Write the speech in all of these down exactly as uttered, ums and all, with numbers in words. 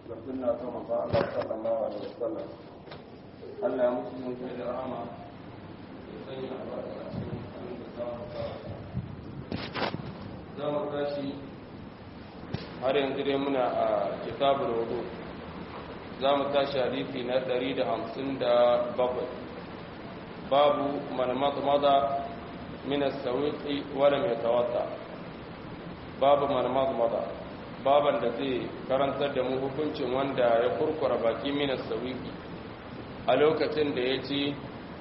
da sunna ta manzo Allah sallallahu alaihi wasallam. Allah ya mutu mun kai da rahama ya sanya albarka a cikin abin da za mu fara. Za mu tashi har yanzu dai muna a kitabul wudu. Za mu tashi hadisi na ɗari da hamsin da bakwai. Babu man madmada min as-sawiqi wa lam yatawadda. Babu man madmada. Baban da zai karantar da mu hukuncin wanda ya kurkura baki min as-sawiqi a lokacin da ya ci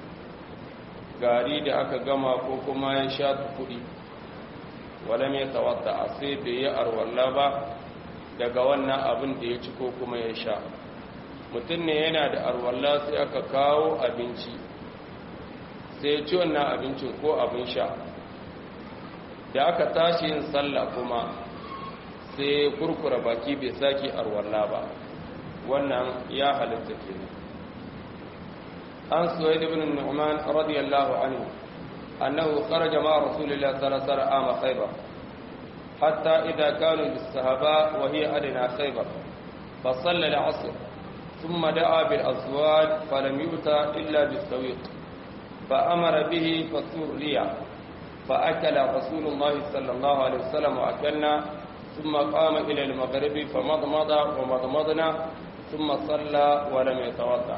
gari da aka gama ko kuma ya sha kuɗi. Wa lam yatawadda, sai da ya arwalla ba daga wannan abin da ya ci ko kuma ya sha. Mutum ne yana da arwalla sai aka kawo abinci, sai ci wannan abincin ko abin sha, da aka tashi yin sallah kuma sai kurkura baki bai saki arwalla ba, wannan ya halitta ke ne. An suwaid ibn nu'man radiyallahu anhu annahu kharaja ma rasulillah sallallahu alaihi wasallam ama khaybar hatta idha kanu bis sahaba wa hiya adna khaybar fa salla al-'asr thumma da'a bil azwaj falam yuta illa bis sawiq فأمر به فسري فأكل رسول الله صلى الله عليه وسلم وأكلنا ثم قام إلى المغرب فمضمض ومضمضنا ثم صلى ولم يتوضأ.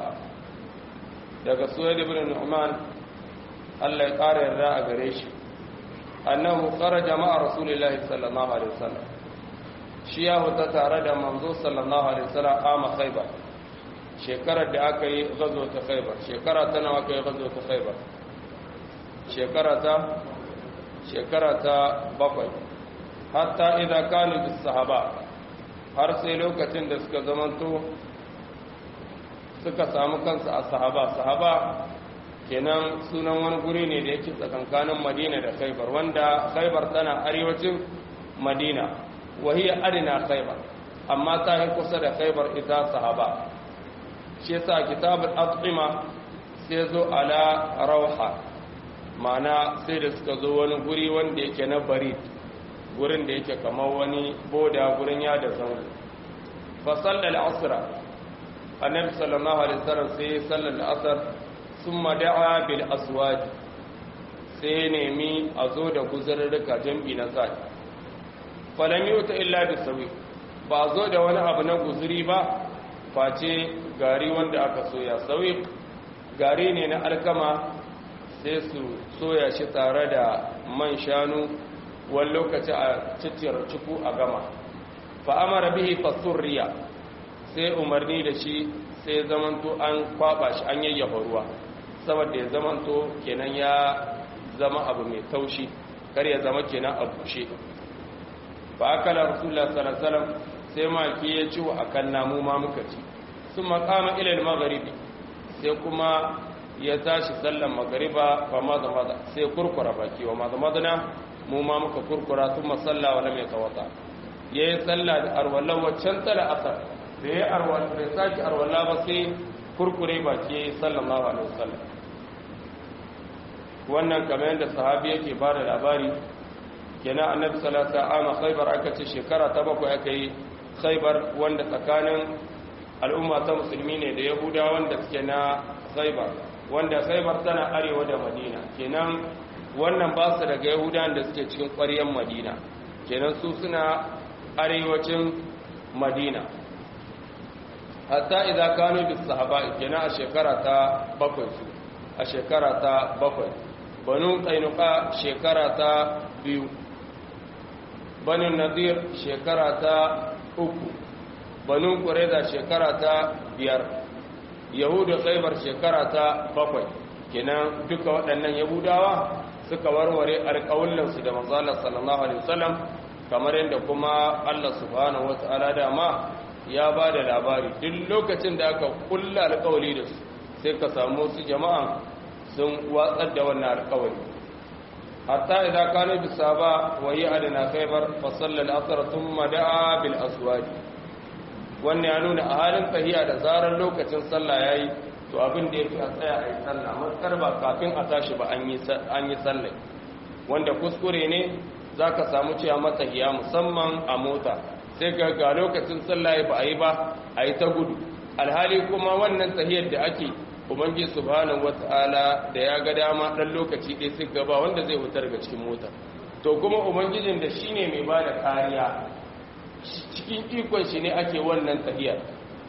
daga Suwaid ibn Nu'man Allah ya kare yarda a gare shi annahu kharaja ma'a rasulillahi sallallahu alaihi wasallam, shi ya huta tare da manzo sallallahu alaihi wasallam a Khaybar, shekarar da aka yi gazo ta Khaybar. Shekara ta nawa aka yi gazo ta Khaybar? Shekara ta shekara ta bakwai. Hatta idan kanu bis sahaba, har sai lokacin da suka zamanto suka samu kansu a sahaba. Sahaba kenan sunan wani guri ne da yake tsakankanin Madina da Khaybar, wanda Khaybar tana arewacin Madina, wahiya adina Khaybar, amma ta yi kusa da Khaybar ita sahaba. shi yasa kitabul at'ima sai zo ala rauha, ma'ana sai da suka zo wani guri wanda yake na barid, gurin da yake kamar wani boda, gurin ya da zango. fa sallal asra, annabi sallallahu alaihi wasallam sai sallal asr, thumma da'a bil aswad, sai nemi a zo da guzurruka jam'i na sai. falam yuta illa bisawi, ba zo da wani abu na guzuri ba face gari wanda aka soya. Sauyi gari ne na alkama, sai su soya shi tare da man shanu, wani lokaci a cicciyar ciku a gama. fa'amara bihi fasurriya, sai umarni da shi sai zamanto an kwaba shi, an yayyafa ruwa, saboda ya zamanto kenan ya zama abu mai taushi, kar ya zama kenan a bushe. fa akala rasulullah sallallahu alaihi wasallam, sai maki ya ci wa akan namu ma muka ci. sun makama ilal magharibi, sai kuma ya tashi sallan maghariba fa maza maza, sai kurkura baki wa maza madana, mu ma muka kurkura. sun masalla wa lam yatawata, yayi salla da arwalla waccan tala asar, da yayi arwalla bai saki arwalla ba, sai kurkure baki sallallahu alaihi wasallam. wannan kamar yadda sahabi yake bada labari, kenan annabi sallallahu alaihi wasallam Khaybar aka ce shekara ta bakwai aka yi Khaybar, wanda tsakanin al'umma ta musulmi ne da Yahuda wanda suke na Khaybar, wanda Khaybar tana arewa da Madina, kenan wannan ba su daga Yahuda da suke cikin ƙwaryar Madina, kenan su suna arewacin Madina. hatta idza kanu bis sahaba, kenan a shekara ta bakwai su a shekara ta bakwai. Banu Qainuqa shekara ta biyu, Banu Nadir shekara ta uku, Banu Qurayza shekara ta biyar, Yahudu Khaybar shekara ta bakwai. Kenan duka waɗannan Yahudawa suka warware alƙawullansu da manzo Allah sallallahu alaihi wasallam, kamar yadda kuma Allah subhanahu wataala dama ya ba da labari duk lokacin da aka kulla alƙawari da su, sai ka samu su jama'a sun watsar da wannan alƙawari. hatta idza kanu bisaba wa yi adana Khaybar fa sallal asr thumma da'a bil aswad. wannan ya nuna a halin tahiya da zarar lokacin sallah yayi, to abin da yake a tsaya a yi sallah, matsar ba kafin a tashi ba an yi sallah, wanda kuskure ne za ka samu cewa matahiya musamman a mota sai ga ga lokacin sallah ba a yi ba a yi ta gudu alhali kuma wannan tahiyar da ake ubangiji subhanahu wataala da ya ga dama dan lokaci ɗaya sai gaba wanda zai fitar daga cikin motar to kuma ubangijin da shine mai bada kariya cikin ikon shi ne ake wannan tahiyar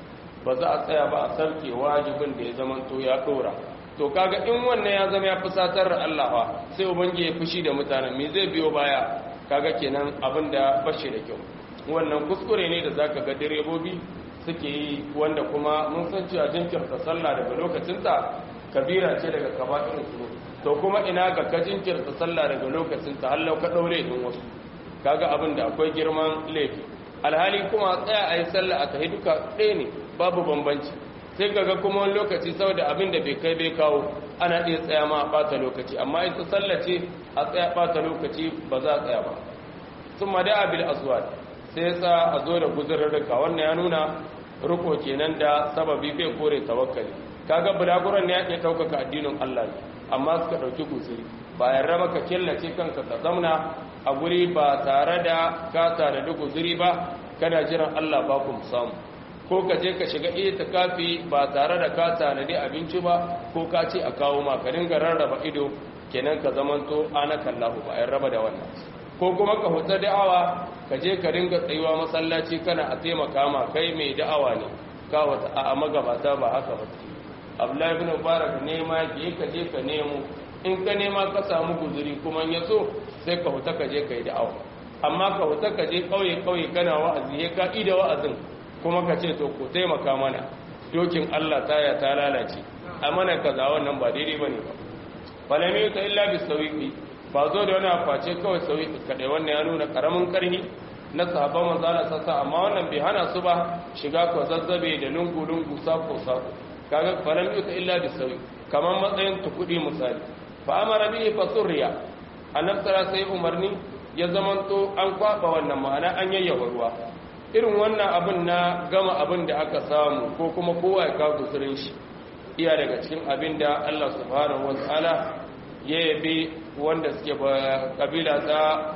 ba za a tsaya ba a sarke wajibin da ya zamanto ya dora to kaga in wannan ya zama ya fusatar da Allah fa sai ubangiji ya fushi da mutanen me zai biyo baya kaga kenan abinda bashi da kyau wannan kuskure ne da zaka ga direbobi suke yi wanda kuma mun san cewa jinkirta sallah daga lokacinta kabira ce daga kabairin su to kuma ina ga ka jinkirta sallah daga lokacinta har lau ka daure din wasu kaga abin da akwai girman laifi alhali kuma tsaya ayi sallah aka yi duka ɗaya ne babu bambanci sai kaga kuma wani lokaci saboda abin da bai kai bai kawo ana iya tsaya ma a ɓata lokaci amma ita sallah ce a tsaya ɓata lokaci ba za a tsaya ba sun ma da abil aswad sai sa a zo da guzurarruka wannan ya nuna ruko kenan da sababi bai kore tawakkali kaga bulaguran ne yake daukaka addinin Allah ne amma suka dauki guzuri bayan raba ka killace kanka ka zauna a guri ba tare da ka tare da guzuri ba kana jiran Allah ba ku samu ko ka je ka shiga itikafi ba tare da ka tare da abinci ba ko ka ce a kawo ma ka dinga rarraba ido kenan ka zamanto anakallahu bayan raba da wannan ko kuma ka huta da'awa ka je ka ringa tsayuwa masallaci kana a taimaka ma kai mai da'awa ne ka wata a magabata ba haka ba Abdullahi ibn Mubarak nema je ka je ka nemo in ka nema ka samu guzuri kuma ya so sai ka huta ka je ka yi da'awa amma ka huta ka je kauye kauye kana wa'azi ya ka ida wa'azin kuma ka ce to ku taimaka mana dokin Allah taya ta lalace a mana kaza wannan ba daidai bane ba falami ta illa bisawiqi ba zo da wani face kawai sauyi kaɗai wannan ya nuna ƙaramin ƙarni na sahabban manzana sassa amma wannan bai hana su ba shiga ko zazzabe da lungu-lungu sako-sako kaga falam yuta illa da sauyi kamar matsayin tukudi misali fa amara bihi fa surriya annabi sallallahu sai umarni ya zamanto an kwaba wannan ma'ana an yayyawa ruwa irin wannan abin na gama abin da aka samu ko kuma kowa ya kawo gusurin shi iya daga cikin abin da Allah subhanahu wataala ya yabe wanda suke kabila ta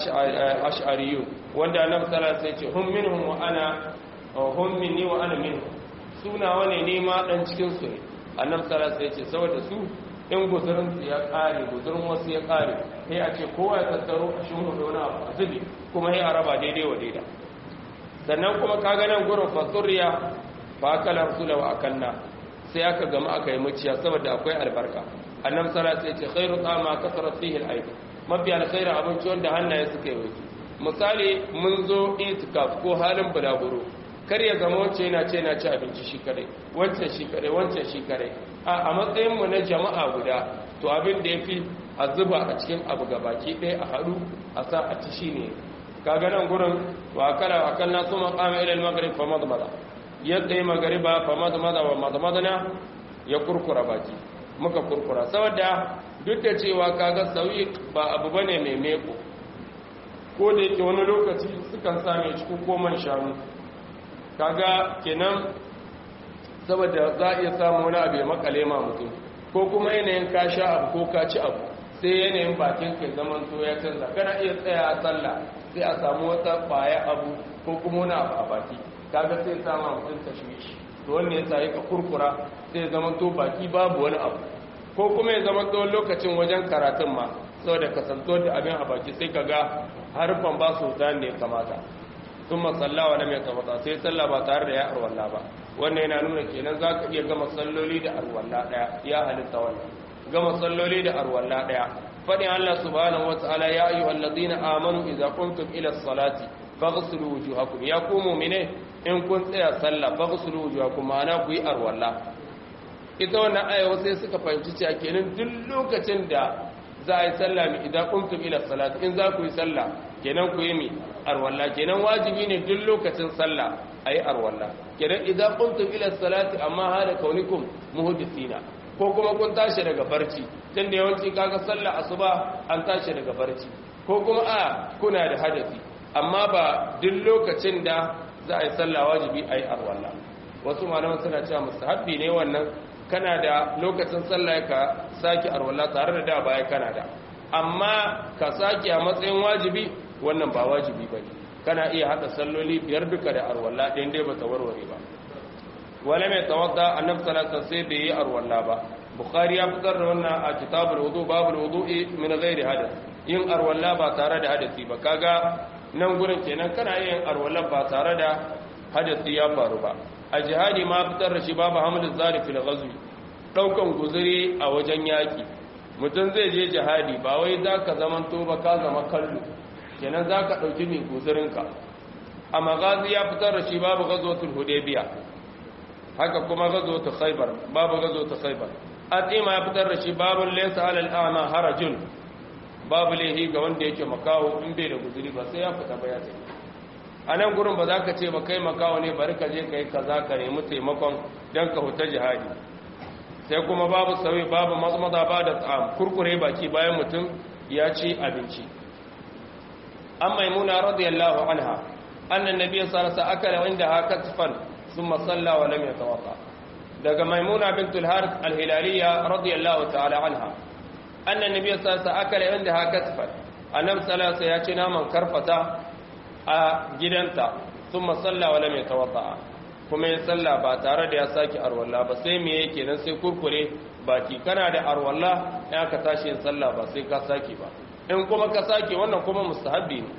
ash'ariyu wanda annabi sallallahu alaihi wasallam ya ce hum minhum wa ana hum minni wa ana minhum suna wane ne ma dan cikin su ne annabi sallallahu alaihi wasallam ya ce saboda su in guzurin su ya kare guzurin wasu ya kare sai a ce kowa ya tattaro a shi da wani abu a zubi kuma sai a raba daidai wa daida sannan kuma kaga nan gurin fasuriya fa akala rasula wa akalna sai aka gama aka yi muciya saboda akwai albarka annabi sallallahu alaihi wasallam ya ce khairu ta'ama kasrat fihi al-aib mafi alkhairu abinci wanda hannaye suka yi wuce misali mun zo itikaf ko halin bulaguro kar ya zama wacce yana ce na ci abinci shi kare wancan shi kare wancan shi kare a matsayin mu na jama'a guda to abin da yafi a zuba a cikin abu gabaki ɗaya a haɗu a sa a ci shine kaga nan gurin wa kala wa kalla suma qama ila al-maghrib fa madmada yadda yi magariba fa madmada wa madmadana ya kurkura baki muka kurkura saboda duk da cewa kaga sauyi ba abu bane mai meko ko da yake wani lokaci sukan same cikin koman shanu kaga kenan saboda za a iya samu wani abu ya makale ma mutum ko kuma yanayin ka sha abu ko ka ci abu sai yanayin bakin kai zaman to ya canza kana iya tsaya a sallah sai a samu wata kwaya abu ko kuma wani abu a baki kaga sai sama mutum tashwishi to wannan yasa yake kurkura sai zaman to baki babu wani abu ko kuma ya zaman to lokacin wajen karatun ma saboda kasanto da abin a baki sai kaga harfan ba su hutan ne kamata thumma sallawa lam yatabata sai sallah ba tare da ya arwalla ba wannan yana nuna kenan zaka iya gama salloli da arwalla daya ya halitta wannan gama salloli da arwalla daya fadin Allah subhanahu wataala ya ayyuhalladhina amanu idza qumtum ila as-salati faghsilu wujuhakum ya ku mu'mine in kun tsaya sallah faghsilu wujuhakum ma'ana ku yi arwalla ita wannan aya sai suka fahimci cewa kenan duk lokacin da za a yi sallah mi idan qumtum ila as-salati in za ku yi sallah kenan ku yi mi arwalla kenan wajibi ne duk lokacin sallah ayi arwalla kenan idan qumtum ila as-salati amma hada kaunikum muhaddithina ko kuma kun tashi daga barci tunda yawanci kaga sallah asuba an tashi daga barci ko kuma a kuna da hadasi amma ba duk lokacin da za a yi sallah wajibi ayi arwalla wasu malaman suna cewa mustahabbi ne wannan kana da lokacin sallah ka saki arwalla tare da da baya kana da amma ka saki a matsayin wajibi wannan ba wajibi bane kana iya hada salloli biyar duka da arwalla ɗin dai ba ta warware ba wala mai tawadda annabi sallallahu alaihi wasallam sai bai yi arwalla ba bukhari ya fitar da wannan a kitabul wudu babul wudu'i min ghairi hadath yin arwalla ba tare da hadasi ba kaga nan gurin kenan kana yin arwalla ba tare da hadasi ya faru ba a jihadi ma fitar da shi babu hamdu zari fil ghazwi daukan guzuri a wajen yaki mutum zai je jihadi ba wai zaka zamanto ba ka zama kallo kenan zaka dauki ne guzurinka a magazi ya fitar da shi babu ghazwatul hudaybiya haka kuma ghazwatul khaybar babu ghazwatul khaybar atima ya fitar da shi babu laysa alal a'ma harajun babu lehi ga wanda yake makawo in bai da guzuri ba sai ya fita ba ya tafi a nan gurin ba za ka ce ba kai makawo ne bari ka je ka yi kaza ka nemi taimakon don ka huta jihadi sai kuma babu sauyi babu mazmaza ba da tsam kurkure baki bayan mutum ya ci abinci an maimuna radiyallahu anha annan nabi sallallahu alaihi wasallam akala inda haka tufan thumma salla wa lam yatawadda daga maimuna bintul harith al-hilaliya radiyallahu ta'ala anha annan nabi sallallahu alaihi wasallam akala inda haka tufan annabi sallallahu alaihi wasallam ya ci naman karfata a gidanta sun masalla wala mai tawadda kuma ya salla ba tare da ya sake arwalla ba sai me yake nan sai kurkure baki kana da arwalla ya ka tashi yin salla ba sai ka sake ba in kuma ka sake wannan kuma mustahabbi ne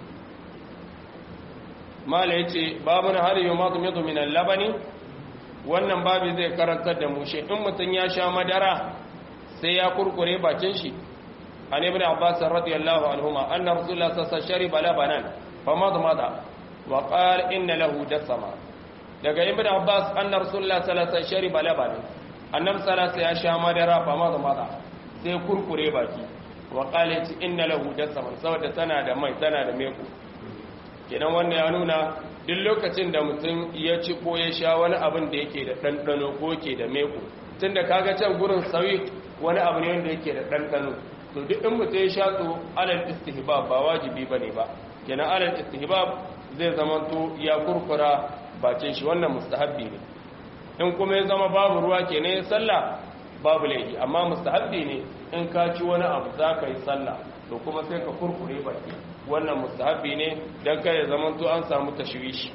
mala yace babu na hal yumadu midu min al-labani wannan babu zai karantar da mu shi in mutun ya sha madara sai ya kurkure bakin shi an ibn abbas radiyallahu anhuma anna rasulullah sallallahu alaihi wasallam shariba labanan فمضمض وقال إن له دسما daga ibn abbas anna rasulullah sallallahu alaihi wasallam shariba laban annabi sallallahu alaihi wasallam ya sha madara fa madmada sai kurkure baki wa qala inna lahu dasama saboda tana da mai tana da meko kenan wannan ya nuna duk lokacin da mutum ya ci ko ya sha wani abin da yake da dandano ko yake da meko tunda kaga can gurin sawi wani abu ne wanda yake da dandano to duk in mutum ya sha to alal istihbab ba wajibi bane ba kenan alal istihbab zai zamanto ya kurkura bakin shi wannan mustahabbi ne in kuma ya zama babu ruwa kenan ya sallah babu laifi amma mustahabbi ne in ka ci wani abu za ka yi sallah to kuma sai ka kurkure baki wannan mustahabbi ne dan kai ya zamanto an samu tashwishi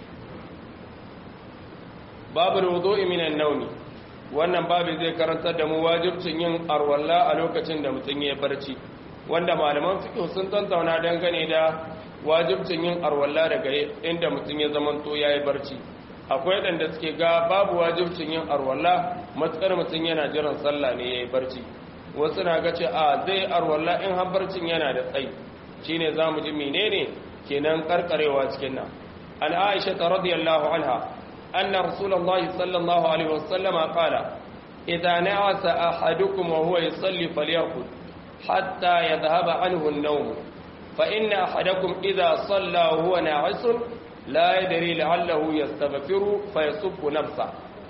babu wudu'i minan nawmi wannan babu zai karantar da mu wajibcin yin arwalla a lokacin da mutum ya barci wanda malaman fiqh sun tantauna dangane da wajibcin yin arwalla daga inda mutum ya zamanto ya yi barci akwai waɗanda suke ga babu wajibcin yin arwalla matsar mutum yana jiran sallah ne ya yi barci wasu na ga ce a zai arwalla in har barcin yana da tsayi shine za mu ji menene kenan karkarewa cikin nan an aisha ta radiyallahu anha anna rasulullahi sallallahu alaihi wasallam qala idza na'asa ahadukum wa huwa yusalli falyarqud hatta yadhhaba anhu an-nawm فإن أحدكم إذا صلى وهو ناعس لا يدري لعله يستغفر فيصب نفسه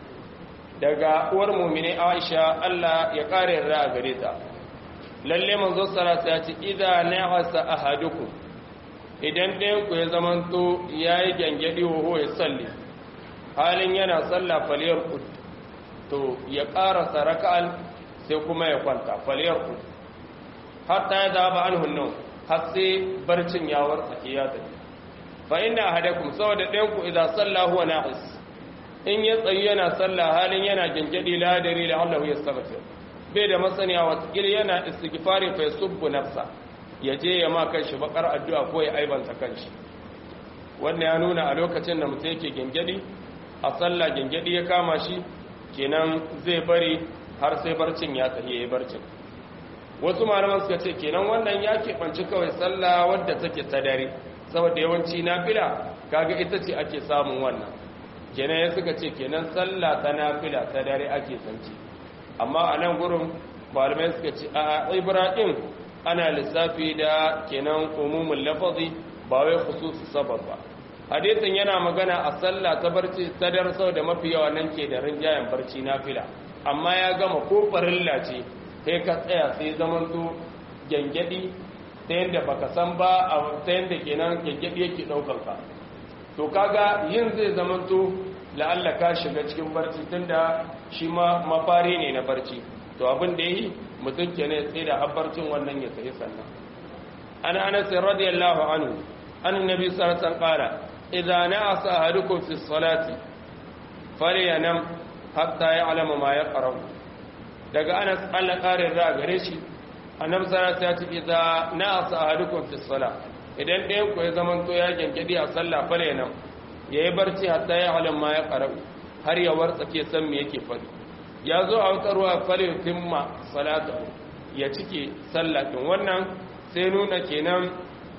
daga uwar mu'mini Aisha Allah ya kare ra gare ta lalle manzo sallallahu alaihi wasallam idza na'asa ahadukum idan ɗayan ku ya zamanto yayi gangadi ho ya salli halin yana salla faliyar ku to ya ƙara saraka'al sai kuma ya kwanta faliyar ku hatta ya zaba anhu nan har sai barcin ya wartsake ya tafi fa inna ahadakum saboda ɗayan ku idan salla huwa na'is in ya tsayi yana salla halin yana gangadi la dari la Allah ya yastaghfir bai da masaniya wa tikil yana istighfari fa yasubbu nafsa yaje ya ma kanshi bakar addu'a ko ya aibanta kanshi wannan ya nuna a lokacin da mutum yake gangadi a salla gangadi ya kama shi kenan zai bari har sai barcin ya tsaye yayi barcin wasu malaman suka ce kenan wannan ya keɓanci kawai sallah wadda take ta dare saboda yawanci nafila kaga ita ce ake samun wannan kenan ya suka ce kenan sallah ta nafila ta dare ake sanci amma a nan gurin malamai suka ce a ibrahim ana lissafi da kenan umumul lafazi ba wai khususu sabab ba hadisin yana magana a sallah ta barci ta dare saboda mafi yawa nan ke da rinjayen barci nafila amma ya gama ko farilla ce sai ka tsaya sai zamanto gyangyaɗi ta yadda baka san ba a ta yadda kenan gyangyaɗi yake ɗaukar ka to kaga yin zai zamanto la'alla ka shiga cikin barci tunda shi ma mafari ne na barci to abin da yi mutum ke ne tsaye da habbarcin wannan ya tsaye sannan an anas radiyallahu anhu an nabi sallallahu alaihi wasallam qala idza na'asa ahadukum fi salati falyanam hatta ya'lama ma yaqra daga Anas Allah karin ra gare shi annabi sallallahu alaihi wasallam ya ce idza na'asa ahadukum fi salat idan ɗayan ku ya zaman to ya gengedi a sallah falyanam yayi barci hatta ya'lama ma yaqra har ya wartsake san me yake faɗi ya zo a wata ruwa falyutimma salatu ya cike sallah din wannan sai nuna kenan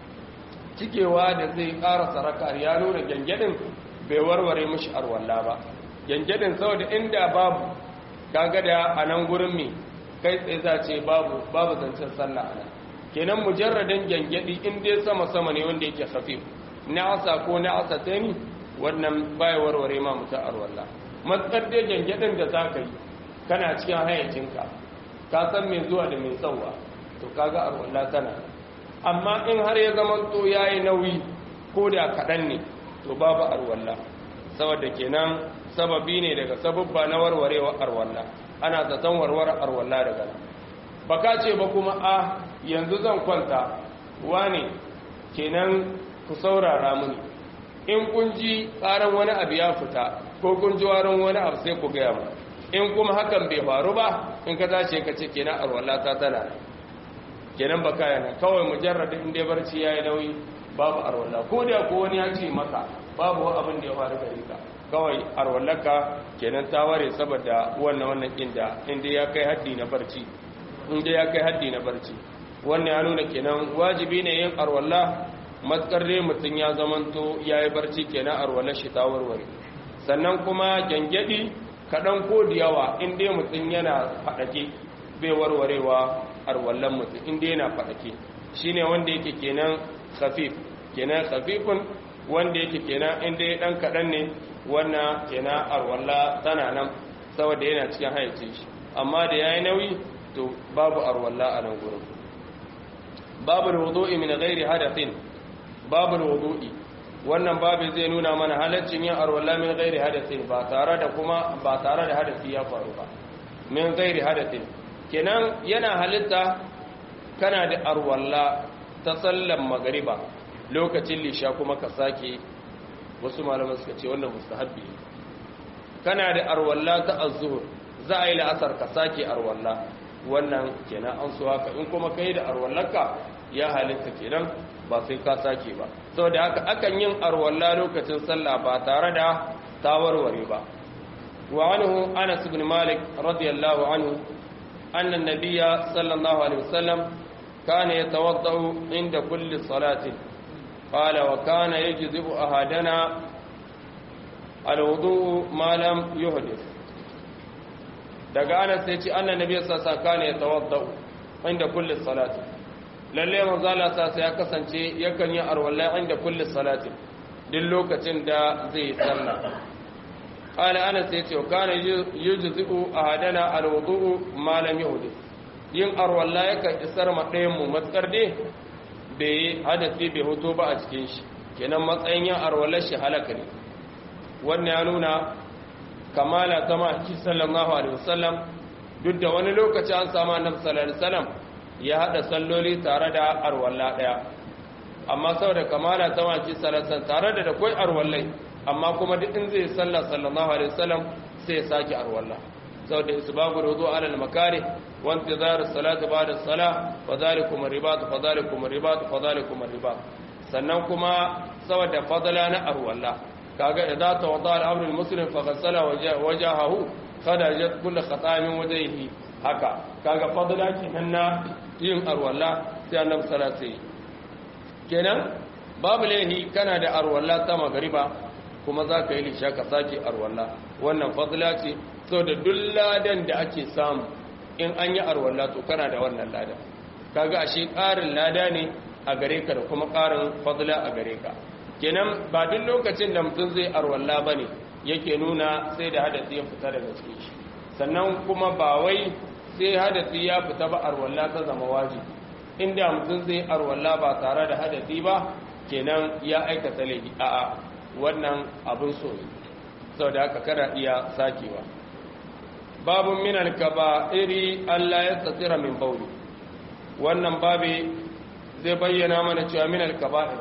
cikewa da zai ƙara sarakar ya nuna gengedin bai warware mishi arwalla ba gengedin saboda inda babu kaga da a nan gurin mi kai tsaye za ce babu babu zancen sallah a nan kenan mujarradin gengedi in dai sama sama ne wanda yake khafif na asa ko na asa tani wannan bai warware ma mutum arwalla matsar dai gengedin da za ka yi kana cikin hayyacinka ka san mai zuwa da mai tsawa to kaga arwalla tana amma in har ya zama to yayi nauyi ko da kaɗan ne to babu arwalla saboda kenan sababi ne daga sababba na warwarewa arwalla ana zaton warware arwalla daga nan baka ce ba kuma a yanzu zan kwanta wane kenan ku saurara mini in kun ji tsaron wani abu ya fita ko kun ji warin wani abu sai ku gaya mu in kuma hakan bai faru ba in ka tashi ka ce kenan arwalla ta tana kenan baka yana kawai mujarradin inda barci yayi nauyi babu arwalla ko da ko wani ya ce maka babu abin da ya faru gare ka kawai arwallaka kenan ta ware saboda wannan wannan inda inda ya kai haddi na barci inda ya kai haddi na barci wannan ya nuna kenan wajibi ne yin arwalla matsar dai mutum ya zamanto yayi barci kenan arwallar shi ta warware sannan kuma gangadi kadan ko da yawa inda mutum yana fadake bai warwarewa arwallan mutum inda yana fadake shine wanda yake kenan khafif kenan khafifun wanda yake kenan inda ya dan kadan ne wannan kenan arwalla tana nan saboda yana cikin hayyacin shi amma da yayi nauyi to babu arwalla a nan gurin babu wudu'i min ghairi hadathin babu wudu'i wannan babu zai nuna mana halaccin yin arwalla min ghairi hadathin ba tare da kuma ba tare da hadasi ya faru ba min ghairi hadathin kenan yana halitta kana da arwalla ta sallan magariba lokacin lisha kuma ka sake wasu malaman suka ce wannan mustahabbi kana da arwalla ta az-zuhr za a yi la'asar ka sake arwalla wannan kenan an so haka in kuma kai da arwallarka ya halitta kenan ba sai ka sake ba saboda haka akan yin arwalla lokacin sallah ba tare da tawarware ba wa anhu Anas ibn Malik radiyallahu anhu anna an-nabiyya sallallahu alaihi wasallam kana yatawaddau inda kulli salatin قال وكان يجزئ أحدنا الوضوء ما لم يحدث daga Anas sai ce annan nabi sallallahu alaihi wasallam kana yatawaddau inda kulli salati lalle manzo Allah sai ya kasance yakan yi arwalla inda kulli salati duk lokacin da zai sallah qala Anas sai ce kana yujzi'u ahadana alwudu ma lam yuhdith yin arwalla yakan isar ma ɗayan mu matsar dai bai hadasi bai hoto ba a cikin shi kenan matsayin yin arwalar shi halaka ne wannan ya nuna kamala ta maki sallallahu alaihi wasallam duk da wani lokaci an samu annabi sallallahu alaihi wasallam ya hada salloli tare da arwalla daya amma saboda kamala ta maki sallallahu alaihi wasallam tare da da koi arwallai amma kuma duk in zai sallah sallallahu alaihi wasallam sai ya saki arwalla saboda isbagul wudu ala al-makarih wa intizar as-salati ba'da as-salah fa dhalikum ar-ribat fa dhalikum ar-ribat fa dhalikum ar-ribat sannan kuma saboda fadala na arwalla kaga idza tawadda al-amru al-muslim fa ghassala wajahahu khadajat kull khatamin wajhihi haka kaga fadala kenan na yin arwalla sai annabi sallallahu alaihi kenan babu lahi kana da arwalla ta magriba kuma zaka yi lisha ka saki arwalla wannan fadla ce saboda duk ladan da ake samu in an yi arwalla to kana da wannan ladan kaga ashe ƙarin lada ne a gare ka da kuma ƙarin fadla a gare ka kenan ba duk lokacin da mutum zai arwalla bane yake nuna sai da hadasi ya fita daga cikin shi sannan kuma ba wai sai hadasi ya fita ba arwalla ta zama wajibi inda mutum zai arwalla ba tare da hadasi ba kenan ya aikata laifi a'a wannan abin so ne saboda haka kada iya sakewa babun min al-kaba'iri Allah ya tsira min bauli wannan babi zai bayyana mana cewa min al-kaba'ir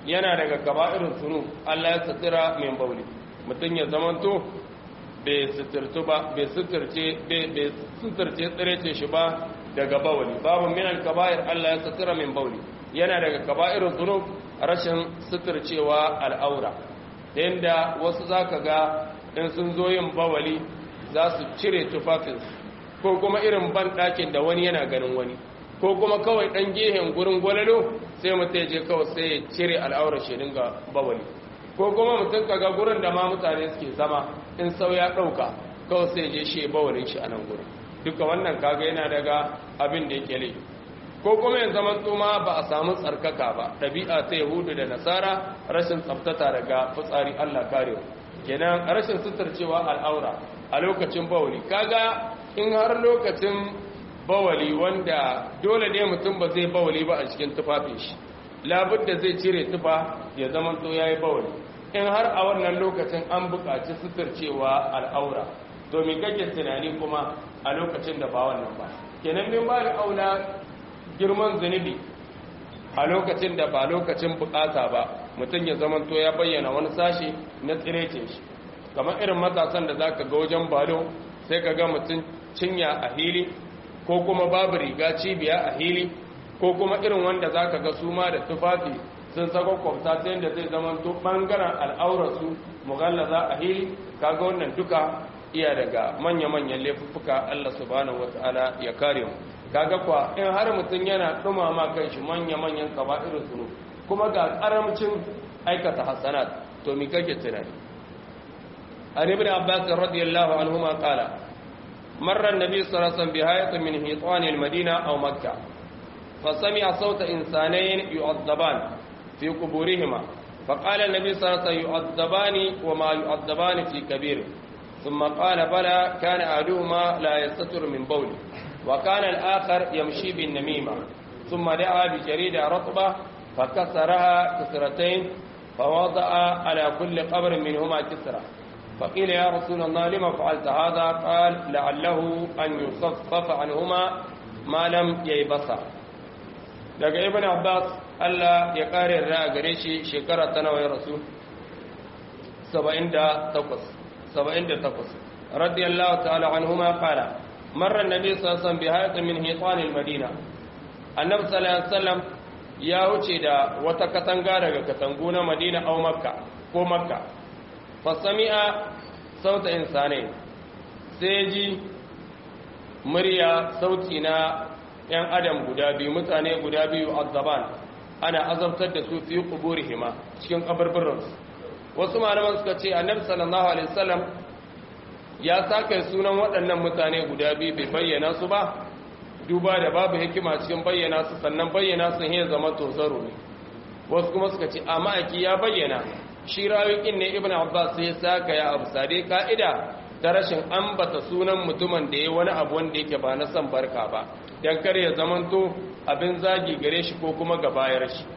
yana daga kaba'irul zunub Allah ya satira min bauli mutun ya zamanto bai suturtu ba bai suturce bai suturce tsirece shi ba daga bawli babu min al-kaba'ir Allah ya satira min bauli yana daga kaba'irul zunub rashin suturcewa al'aura inda wasu zaka ga in sun zo yin bawali za su cire tufafinsu ko kuma irin ban ɗakin da wani yana ganin wani ko kuma kawai ɗan gehen gurin gwalalo sai mutum je kawai sai ya cire al'aurar shi dinga bawali ko kuma mutum kaga gurin da ma mutane suke zama in sau ya ɗauka kawai sai je shi bawalin shi a nan gurin duka wannan kaga yana daga abin da yake laifi ko kuma ya zama tsoma ba a samu tsarkaka ba ɗabi'a ta yahudu da nasara rashin tsaftata daga fitsari Allah kare kenan rashin suturcewa al'aura a lokacin bawali kaga in har lokacin bawali wanda dole ne mutum ba zai bawali ba a cikin tufafin shi labudda zai cire tufa ya zama to yayi bawali in har a wannan lokacin an buƙaci suturcewa al'aura to me kake tunani kuma a lokacin da ba wannan ba kenan min ba da aula girman zunubi a lokacin da ba lokacin bukata ba mutum ya zamanto ya bayyana wani sashi na tsirecin shi kamar irin matasan da zaka ga wajen balo sai ka ga mutum cinya a hili ko kuma babu riga cibiya a hili ko kuma irin wanda zaka ga su ma da tufafi sun sako kwamta ta yadda zai zamanto bangaren al'aurarsu mughallaza a hili kaga wannan duka iya daga manya-manyan laifuffuka Allah subhanahu wataala ya kare mu kaga kwa in har mutum yana dumama kan shi manya-manyan kaba'irul zunub kuma ga karamcin aikata hasanat to mi kake tunani an ibn abbas radiyallahu anhuma qala marra an-nabi sallallahu alaihi wasallam bi hayatin min hitan al-madina aw makkah fa sami'a sawta insanayn yu'adzaban fi quburihima فقال النبي صلى الله عليه وسلم يعذبان وما يعذبان في كبير ثم قال بلى كان أحدهما لا يستتر من بوله وكان الآخر يمشي بالنميمة ثم دعا بجريدة رطبة فكسرها كسرتين فوضع على كل قبر منهما كسرة فقيل يا رسول الله لما فعلت هذا قال لعله أن يخفف عنهما ما لم ييبصا daga ibn abbas Allah ya kare ra gare shi shekara ta nawa ya rasu saba'in da takwas radiyallahu ta'ala anhuma qala marra an-nabi sallallahu alaihi wasallam bi hayatin min hitan al-madina annabi sallallahu alaihi wasallam ya wuce da wata katanga daga katangu na madina au makka ko makka fa sami'a sauta insani sai ji murya sauti na ‘yan adam guda biyu mutane guda biyu azaban ana azabtar da su fi kuburihima cikin kabarbaransu wasu malaman suka ce annabi sallallahu alaihi wasallam ya saka sunan waɗannan mutane guda biyu bai bayyana su ba duba da babu hikima cikin bayyana su sannan bayyana su ne zama tozaro ne wasu kuma suka ce amma aki ya bayyana shi rawikin ne ibnu abbas sai saka ya abu sade ka'ida ta rashin ambata sunan mutumin da ya wani abu wanda yake ba na san barka ba dan kar ya zamanto abin zagi gare shi ko kuma ga bayar shi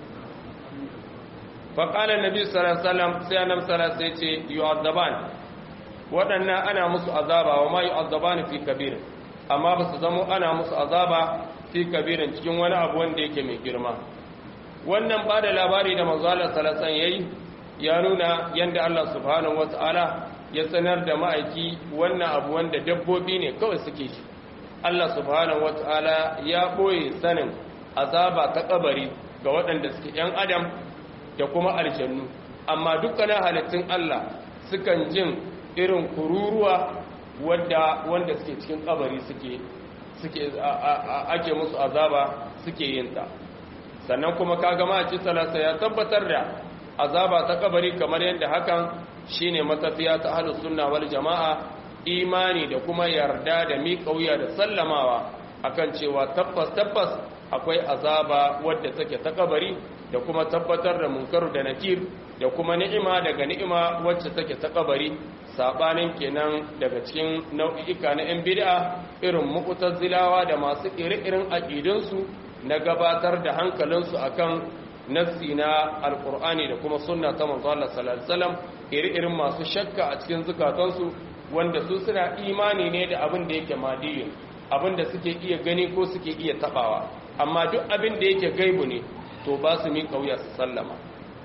fa qala annabi sallallahu alaihi wasallam sai annabi sallallahu alaihi wasallam sai ce yu'adzaban wadannan ana musu azaba wa ma yu'adzaban fi kabir amma ba su zamo ana musu azaba fi kabirin cikin wani abu wanda yake mai girma wannan ba da labari da manzo Allah sallallahu alaihi wasallam yayi ya nuna yanda Allah subhanahu wataala ya sanar da ma'aiki wannan abu wanda dabbobi ne kawai suke shi Allah subhanahu wata'ala ya boye sanin azaba ta kabari ga waɗanda suke ‘yan adam da kuma aljannu amma dukkanin halittun Allah sukan jin irin kururuwa wadda wanda suke cikin kabari suke suke ake musu azaba suke yin ta sannan kuma kaga ma'aiki salasa ya tabbatar da azaba ta kabari kamar yadda hakan shine matafiya ta ahlus sunna wal jama'a imani da kuma yarda da miƙa wuya da sallamawa akan cewa tabbas tabbas akwai azaba wadda take ta kabari da kuma tabbatar da munkaru da nakir da kuma ni'ima daga ni'ima wacce take ta kabari sabanin kenan daga cikin nau'ika na yan bid'a irin mu'tazilawa da masu ire-iren aqidunsu na gabatar da hankalinsu akan nassi na alqur'ani da kuma sunna ta manzo Allah sallallahu alaihi wasallam ire-iren masu shakka a cikin zukatansu wanda su suna imani ne da abin da yake madiyin abin da suke iya gani ko suke iya tabawa amma duk abin da yake gaibu ne to ba su mi kauya su sallama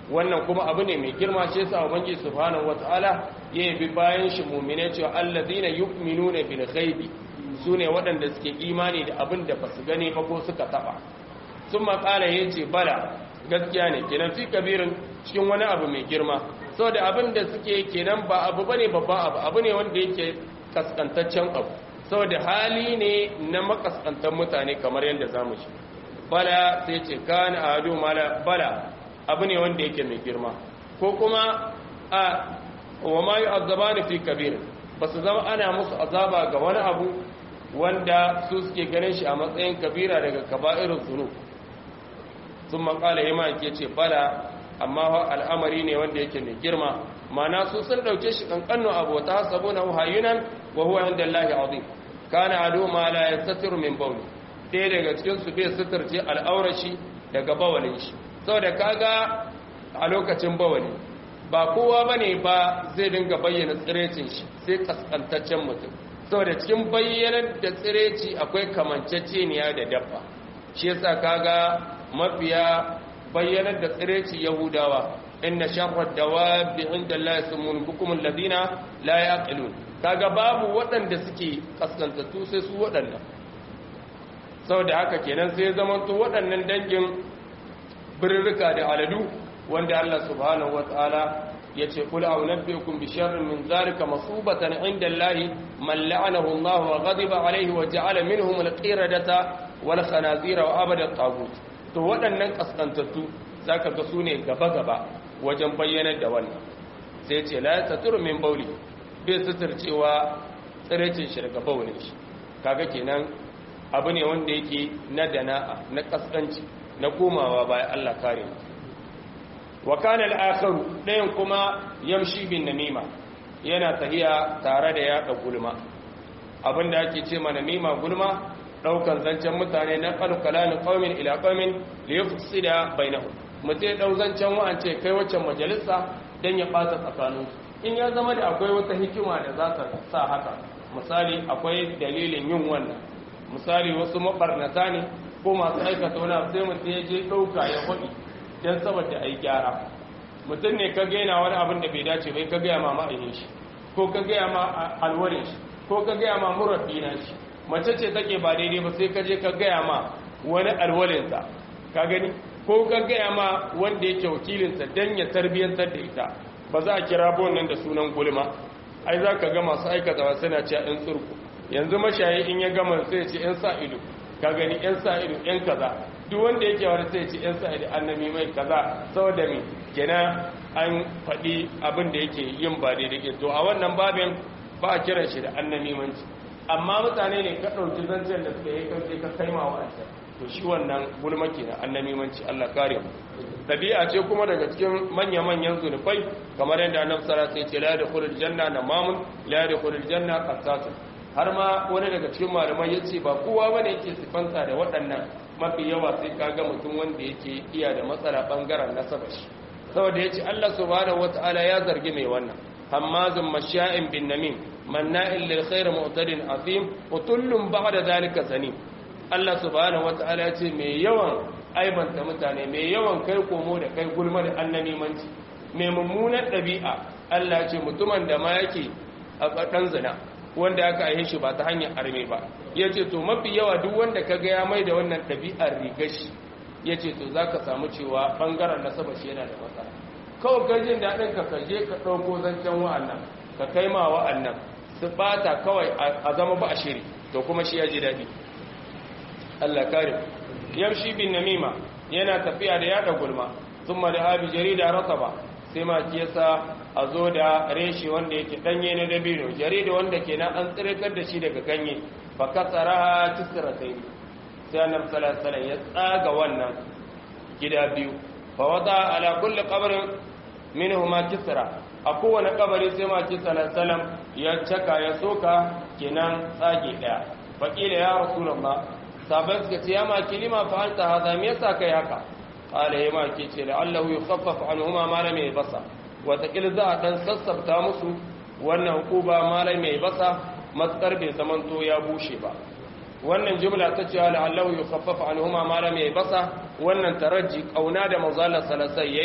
wannan kuma abu ne mai girma ce sa ubangiji subhanahu wataala ya bi bayan shi mu'mine cewa alladhina yu'minuna bil ghaibi sune waɗanda suke imani da abin da basu gani ba ko suka taba sun makala yace bala gaskiya ne kenan fi kabirin cikin wani abu mai girma saboda abin da suke kenan ba abu bane babban abu abu ne wanda yake kaskantaccen abu saboda hali ne na makaskantan mutane kamar yadda zamu shi bala sai ce kana adu mala bala abu ne wanda yake mai girma ko kuma a wa ma yu'azzabani fi kabir basu zama ana musu azaba ga wani abu wanda su suke ganin shi a matsayin kabira daga kaba'irul zunub sun makala yama ke ce bala amma al'amari ne wanda yake mai girma mana su sun dauke shi kankanno abu ta hasabuna hayunan wa huwa inda Allah azim kana adu ma la yastatiru min bawli ɗaya daga cikin su bai suturce al'aurashi daga bawalin shi saboda kaga a lokacin bawali ba kowa bane ba zai dinga bayyana tsirecin shi sai kaskantaccen mutum saboda cikin bayyanar da tsireci akwai kamanceceniya da dabba shi yasa kaga mafiya bayyanar da tsireci yahudawa inna sharrad dawabi inda Allah yasmun bukum alladina la yaqilun kaga babu waɗanda suke kaskantattu sai su waɗannan saboda haka kenan sai zamanto waɗannan dangin birrika da aladu wanda Allah subhanahu wataala yace kul a'unabbiukum bi sharrin min zalika masubatan 'inda Allahi man la'anahu Allah wa ghadiba 'alayhi wa ja'ala minhum al-qiradata wal khanazira wa abada at-taghut to waɗannan kaskantattu zaka ga sune gaba gaba wajen bayyanar da wannan sai yace la taturu min bawli bai suturcewa tsirecin shi daga bawlin shi kaga kenan abu ne wanda yake na dana'a na kaskanci na komawa bayan Allah kare mu wa kana al-akharu dayan kuma yamshi bin namima yana tahiya tare da yaɗa gulma abinda ake ce ma namima gulma daukan zancen mutane na qalu kalamin qaumin ila qaumin li yufsida bainahum mutai dau zancen wa'ance kai waccan majalisa dan ya bata tsakaninsu in ya zama da akwai wata hikima da za ta sa haka misali akwai dalilin yin wannan misali wasu mabarnata ne ko masu aikata wani sai mutum ya je ɗauka ya faɗi don saboda a yi gyara mutum ne ka gaina wani abin da bai dace bai ka gaya ma ma'ayin shi ko ka gaya ma alwarin shi ko ka gaya ma murabbi na shi mace ce take ba daidai ba sai ka je ka gaya ma wani alwalinsa ka gani ko ka gaya ma wanda yake wakilinsa don ya tarbiyyantar da ita ba za a kira nan da sunan gulma ai za ka ga masu aikata suna cewa 'yan tsurku yanzu mashayi in ya gama sai ce 'yan sa ido ka gani 'yan sa ido 'yan kaza duk wanda yake wani sai ce 'yan sa ido annabi mai kaza saboda me kenan an faɗi abin da yake yin ba daidai ke to a wannan babin ba a kiran shi da annabi manci amma mutane ne ka ɗauki zancen da suka yi kai ka kai ma wa'anta to shi wannan gulma kenan annabi manci Allah kare mu dabi'a ce kuma daga cikin manya-manyan zunubai kamar yadda annabi sallallahu alaihi wasallam ya ce la yadkhulul janna namamun la yadkhulul janna qassatun har ma wani daga cikin malamai ya ce ba kowa ba ne yake sifanta da waɗannan mafi yawa sai kaga mutum wanda yake iya da matsala ɓangaren nasaba shi saboda ya ce Allah subhanahu wata'ala ya zargi mai wannan hammazin masha'in bin namim manna'in lil khair mu'tadin azim utullun ba'da zalika zanim Allah subhanahu wata'ala ya ce mai yawan aibanta mutane mai yawan kai komo da kai gulma da annamimanci mai mummunan ɗabi'a Allah ya ce mutumin da ma yake a ɗan zina wanda aka aihe shi ba ta hanyar arme ba ya ce to mafi yawa duk wanda ka ga ya mai da wannan ɗabi'ar rigar shi ya ce to za ka samu cewa ɓangaren nasaba shi yana da matsala kawai gajin daɗin ka kaje ka ɗauko zancen wa'annan ka kai ma wa'annan su ɓata kawai a zama ba a shiri to kuma shi ya ji daɗi Allah kare yamshi bin namima yana tafiya da yaɗa gulma sun ma da abi jarida rasaba sai ma kiyasa a zo da reshe wanda yake danye na dabino jarida wanda ke na an tsirkar da shi daga ganye fa kasara tisratain sai annabi sallallahu alaihi wasallam ya tsaga wannan gida biyu fa wada ala kulli qabrin minhuma kisra a kowane kabari sai ma ki sallallahu alaihi wasallam ya caka ya soka kenan tsage daya fa kila ya rasulullah sabai suka ce ya ma kilima fa anta hada me yasa kai haka qala ya ma ki ce la'allahu yukhaffaf anhuma ma lam yabsa watakila za a ɗan sassabta musu wannan hukuba malai mai basa matsar bai zamanto ya bushe ba wannan jumla ta cewa la'allahu yukhaffafa anhuma malai mai basa wannan taraji kauna da manzalar salasai yayi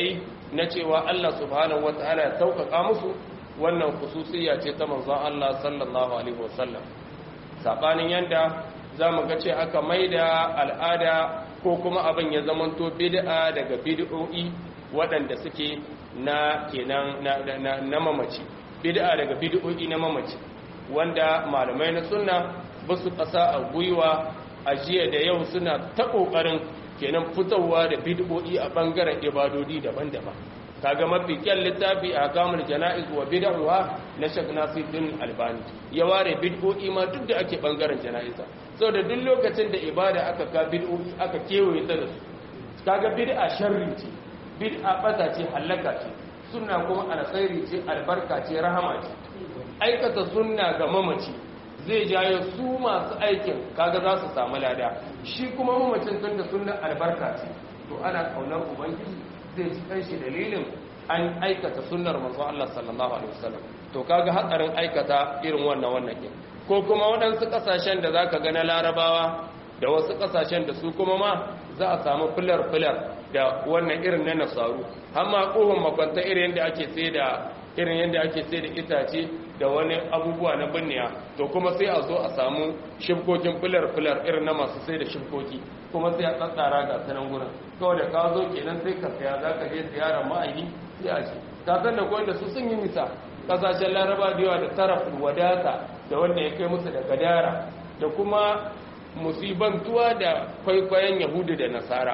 na cewa Allah subhanahu wataala ya sauƙaƙa musu wannan khususiyya ce ta manzon Allah sallallahu alaihi wasallam sabanin yanda zamu ga ce aka maida al'ada ko kuma abin ya zamanto bid'a daga bid'o'i waɗanda suke na kenan na, na, na mamaci bid'a daga bid'o'i na mamaci wanda malamai na sunna ba su ƙasa a gwiwa a jiya da yau suna ta ƙoƙarin kenan fitowa da bid'o'i a ɓangaren ibadodi daban-daban kaga mafi kyan littafi a kamar jana'iz wa bid'uha na Sheikh Nasiruddin Albani ya ware bid'o'i ma duk da ake ɓangaren jana'iza saboda duk lokacin da ibada aka ka bid'o'i aka kewaye ta da su kaga bid'a sharri ce bid'a bata ce halaka ce sunna kuma alkhairi ce albarka ce rahama ce aikata sunna ga mamaci zai jayo su masu aikin kaga za su samu lada shi kuma mamacin tun da sunna albarka ce to ana kaunar ubangiji zai ci kanshi dalilin an aikata sunnar manzo Allah sallallahu alaihi wasallam to kaga hatsarin aikata irin wannan wannan din ko kuma waɗansu ƙasashen da zaka ga na larabawa da wasu ƙasashen da su kuma ma za a samu filar-filar da wannan irin na nasaru amma kohon makwanta irin yadda ake sai da irin yadda ake sai da itace da wani abubuwa na binniya to kuma sai a zo a samu shibkokin filar-filar irin na masu sai da shibkoki kuma sai a tsatsara ga sanan gurin kawai da ka zo kenan sai ka saya za ka je ziyarar ma'aiki sai a ce ka san da wanda su sun yi nisa kasashen laraba da yawa da taraf wadata da wanda ya kai musu da gadara da kuma musibantuwa da kwaikwayon yahudu da nasara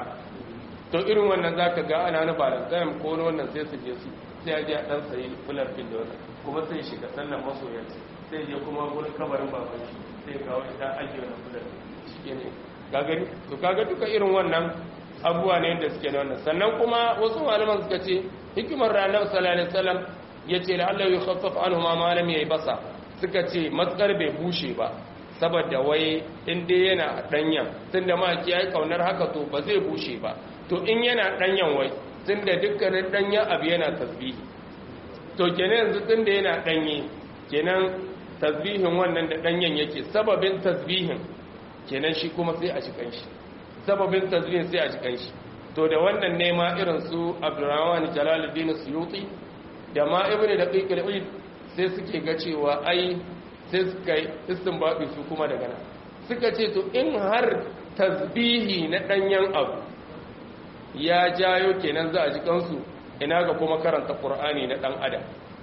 to irin wannan za ka ga ana na balantayin ko wannan sai su je su sai ya je a ɗan sayi fular fin da wannan kuma sai shiga sannan masoyanci sai je kuma wurin kabarin baban shi sai ga wani ɗan ajiye wannan fular shi ke ne gagari to kaga duka irin wannan abubuwa ne da suke da wannan sannan kuma wasu malaman suka ce hikimar ranar sallallahu alaihi wasallam ya ce la'allahu yukhaffaf anhu ma malam yayi basa suka ce matsar bai bushe ba saboda wai in dai yana danyan tunda ma ki yayi kaunar haka to ba zai bushe ba to in yana danyan wai tunda dukkanin danyen abu yana tasbihi to kenan yanzu tunda yana danye kenan tasbihin wannan da danyen yake sababin tasbihin kenan shi kuma sai a cikin shi sababin tasbihin sai a cikin shi to da wannan ne ma irin su Abdurrahman Jalaluddin Suyuti da ma Ibn Daqiq al-Eid sai suke ga cewa ai sai suka yi istinbabi su kuma daga nan suka ce to in har tasbihi na danyen abu ya jayo kenan za a ji kansu ina ga kuma karanta qur'ani na dan adam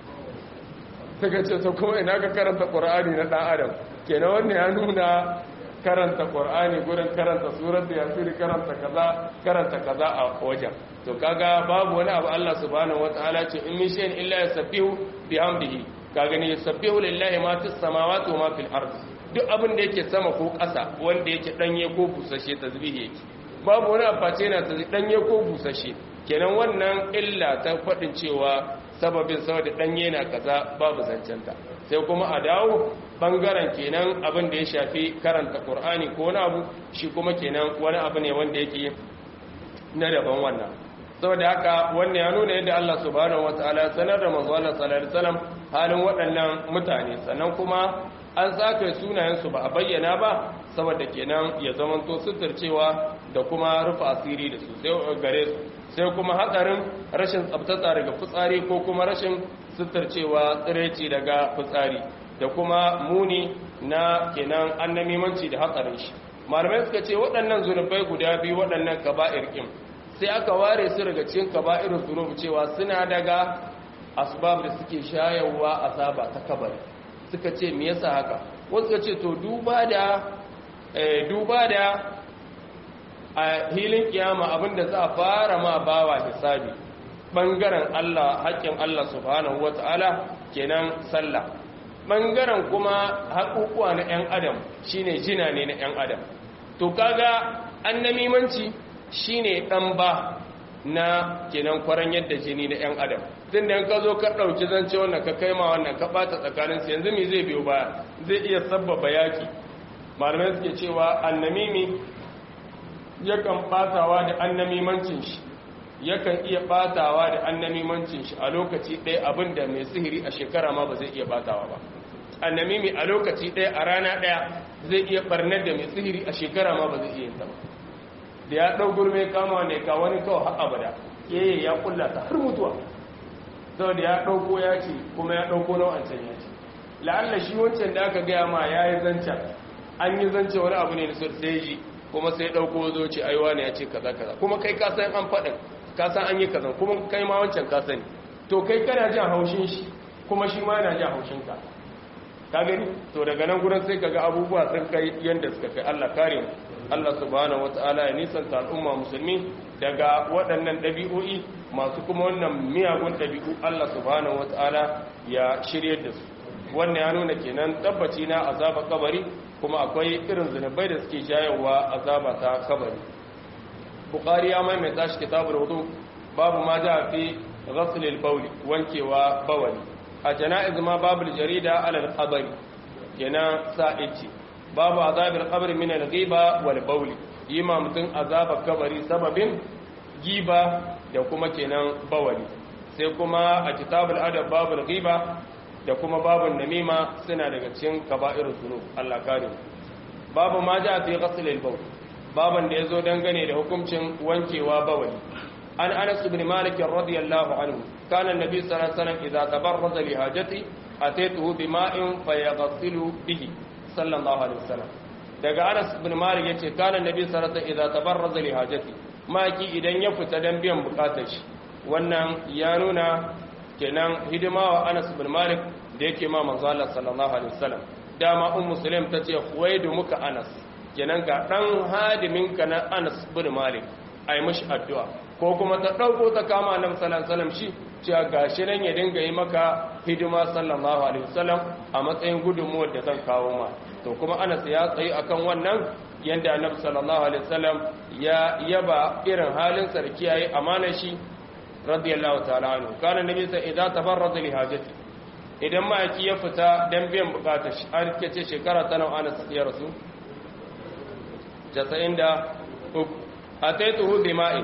suka ce to kuma ina ga karanta qur'ani na dan adam kenan wannan ya nuna karanta qur'ani gurin karanta surat yasin karanta kaza karanta kaza a wajen to kaga babu wani abu Allah subhanahu wataala ce in min shay'in illa yasabbihu bihamdihi kaga ne yasabbihu lillahi ma fis samawati wa ma fil ardi duk abin da yake sama ko ƙasa wanda yake danye ko busashe tasbihi yake babu wani abace yana tasbihi danye ko busashe kenan wannan illa ta fadin cewa sababin saboda danye na kaza babu zancenta sai kuma a dawo bangaren kenan abin da ya shafi karanta qur'ani ko wani abu shi kuma kenan wani abu ne wanda yake na daban wannan saboda haka wannan ya nuna yadda Allah subhanahu wataala sanar da manzo Allah sallallahu alaihi wasallam halin waɗannan mutane sannan kuma an saka sunayen su ba a bayyana ba saboda kenan ya zamanto suturcewa da kuma rufa asiri da su sai gare su sai kuma hatsarin rashin tsabtata daga fitsari ko kuma rashin suturcewa tsireci daga fitsari da kuma muni na kenan annamimanci da hatsarin shi malamai suka ce waɗannan zunubai guda biyu waɗannan kaba'ir kin sai aka ware su daga cikin kaba'irun zunub cewa suna daga asbab da suke shayarwa asaba ta kabari suka ce me yasa haka wasu suka ce to duba da duba da a hilin kiyama abinda za a fara ma bawa hisabi bangaren Allah haƙƙin Allah subhanahu wataala kenan sallah bangaren kuma haƙuƙuwa na 'yan adam shine jina ne na 'yan adam to kaga annamimanci shine dan ba na kenan kwaran yadda jini na 'yan adam tun da ka zo ka ɗauki zance wannan ka kai ma wannan ka ɓata tsakaninsu yanzu me zai biyo baya zai iya sabbaba yaki malamai suke cewa annamimi yakan ɓatawa da annamimancin shi yakan iya ɓatawa da annamimancin shi a lokaci ɗaya abin da mai sihiri a shekara ma ba zai iya ɓatawa ba annamimi a lokaci ɗaya a rana ɗaya zai iya ɓarnar da mai sihiri a shekara ma ba zai iya yin ta ba da ya ɗau gurme kama ne ka wani kawai har abada ke ya kulla ta har mutuwa saboda ya ɗauko ya ce kuma ya ɗauko na wancan ya ce la'alla shi wancan da aka gaya ma ya yi zancen an yi zance wani abu ne da sai ji kuma sai ɗauko zo ce aiwa ne ya ce kaza kaza kuma kai ka san an faɗin ka san an yi kaza kuma kai ma wancan ka sani to kai kana jin haushin shi kuma shi ma yana jin haushin ka ka gani to daga nan gurin sai kaga abubuwa sun kai yanda suka kai Allah kare mu Allah subhanahu wataala ya nisanta al'umma musulmi daga waɗannan ɗabi'o'i masu kuma wannan miyagun ɗabi'u Allah subhanahu wataala ya shirye da su wannan ya nuna kenan tabbaci na azaba kabari kuma akwai irin zunubai da suke shayarwa azaba ta kabari bukhari ya maimaita shi kitabul wudu babu ma ja fi ghasl al-bawl wankewa bawali a janaiz ma babul jarida ala al-qabri kenan sa'ici babu azabil qabri min al-ghiba wal bawl yima mutun azaba kabari sababin giba da kuma kenan bawali sai kuma a kitabul adab babul ghiba da kuma babun namima suna daga cikin kaba'irul zunub Allah kare babu ma ja fi ghasl al-bawl baban da yazo dangane da hukuncin wankewa bawali an Anas ibn Malik radiyallahu anhu kana an-nabi sallallahu alaihi wasallam idza tabarraza li hajati ataytuhu bima'in fayaghsilu bihi sallallahu alaihi wasallam daga Anas ibn Malik yace kana an-nabi sallallahu alaihi wasallam idza tabarraza li hajati maki idan ya fita dan biyan bukatar shi wannan ya nuna kenan hidima wa Anas ibn Malik da yake ma manzo Allah sallallahu alaihi wasallam dama ummu Sulaim tace huwaidu muka Anas kenan ga dan hadimin ka na Anas ibn Malik ai mishi addu'a ko kuma ta dauko ta kama Annabi sallallahu alaihi wasallam shi cewa gashi nan ya dinga yi maka hidima sallallahu alaihi wasallam a matsayin gudunmuwar da zan kawo ma to kuma Anas ya tsayi akan wannan yanda Annabi sallallahu alaihi wasallam ya yaba irin halin sarki yayi amana shi radiyallahu ta'ala anhu kana nabi sai idza tabarraza li hajati idan ma yaki ya fita dan biyan bukatar shi an kace shekara ta nawa Anas ya rasu casa'in da uku ataituhu bima'i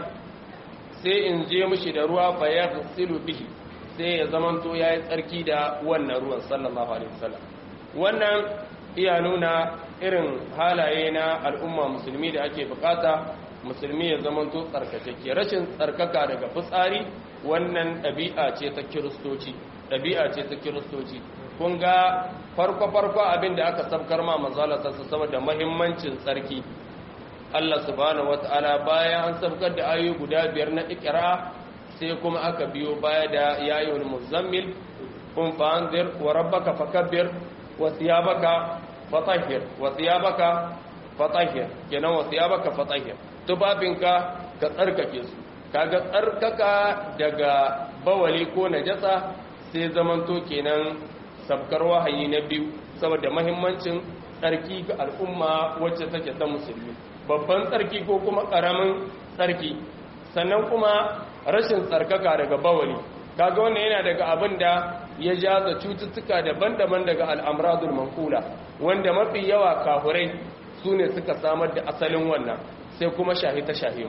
sai in je mishi da ruwa fa yaghsilu bihi sai ya zamanto yayi tsarki da wannan ruwan sallallahu alaihi wasallam wannan iya nuna irin halaye na al'umma musulmi da ake bukata musulmi ya zamanto tsarkakeke rashin tsarkaka daga fitsari wannan ɗabi'a ce ta kiristoci ɗabi'a ce ta kiristoci kun ga farko-farko abin da aka sabkar ma manzala sassa saboda mahimmancin tsarki Allah subhanahu wata'ala bayan an sabkar da ayoyi guda biyar na ikra sai kuma aka biyo baya da yayyul muzammil kun fa'anzir wa rabbaka fakabbir wa thiyabaka fatahhir wa thiyabaka fatahhir kenan wa thiyabaka fatahhir tubabinka ka tsarkake su kaga tsarkaka daga bawali ko najasa sai zamanto kenan sabkar wahayi na biyu saboda mahimmancin tsarki ga al'umma wacce take ta musulmi babban tsarki ko kuma karamin tsarki sannan kuma rashin tsarkaka daga bawali kaga wannan yana daga abin da ya jaza cututtuka daban-daban daga al'amradul manqula wanda mafi yawa kafurai su ne suka samar da asalin wannan sai kuma shahi ta shahi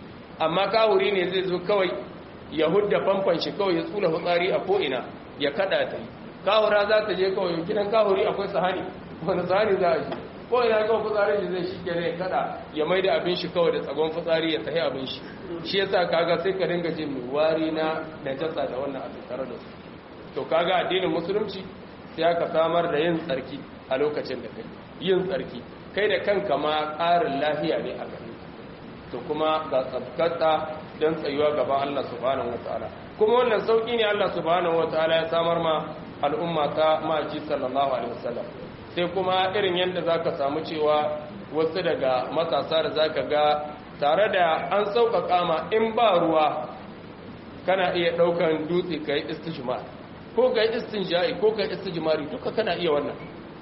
amma kawuri ne zai zo kawai ya hudda famfan shi kawai ya tsula fitsari a ko'ina ya kada ta yi kawura za ta je kawai gidan kawuri akwai sahani wani sahani za a shi ko'ina kawai fitsari shi zai shi gane ya kada ya mai da abin shi kawai da tsagon fitsari ya tahi abin shi shi ya sa kaga sai ka dinga jin mai wari na najasa da wannan abin tare da su to kaga addinin musulunci sai aka samar da yin tsarki a lokacin da kai yin tsarki kai da kanka ma ƙarin lafiya ne a gare to kuma ga tsabkata don tsayuwa gaban Allah subhanahu wataala kuma wannan sauki ne Allah subhanahu wataala ya samar ma al'umma ta maki sallallahu alaihi wasallam sai kuma irin yadda zaka samu cewa wasu daga matasa da zaka ga tare da an sauƙaƙa ma in ba ruwa kana iya ɗaukan dutse kai istijmar ko kai istinja'i ko kai istijmari duka kana iya wannan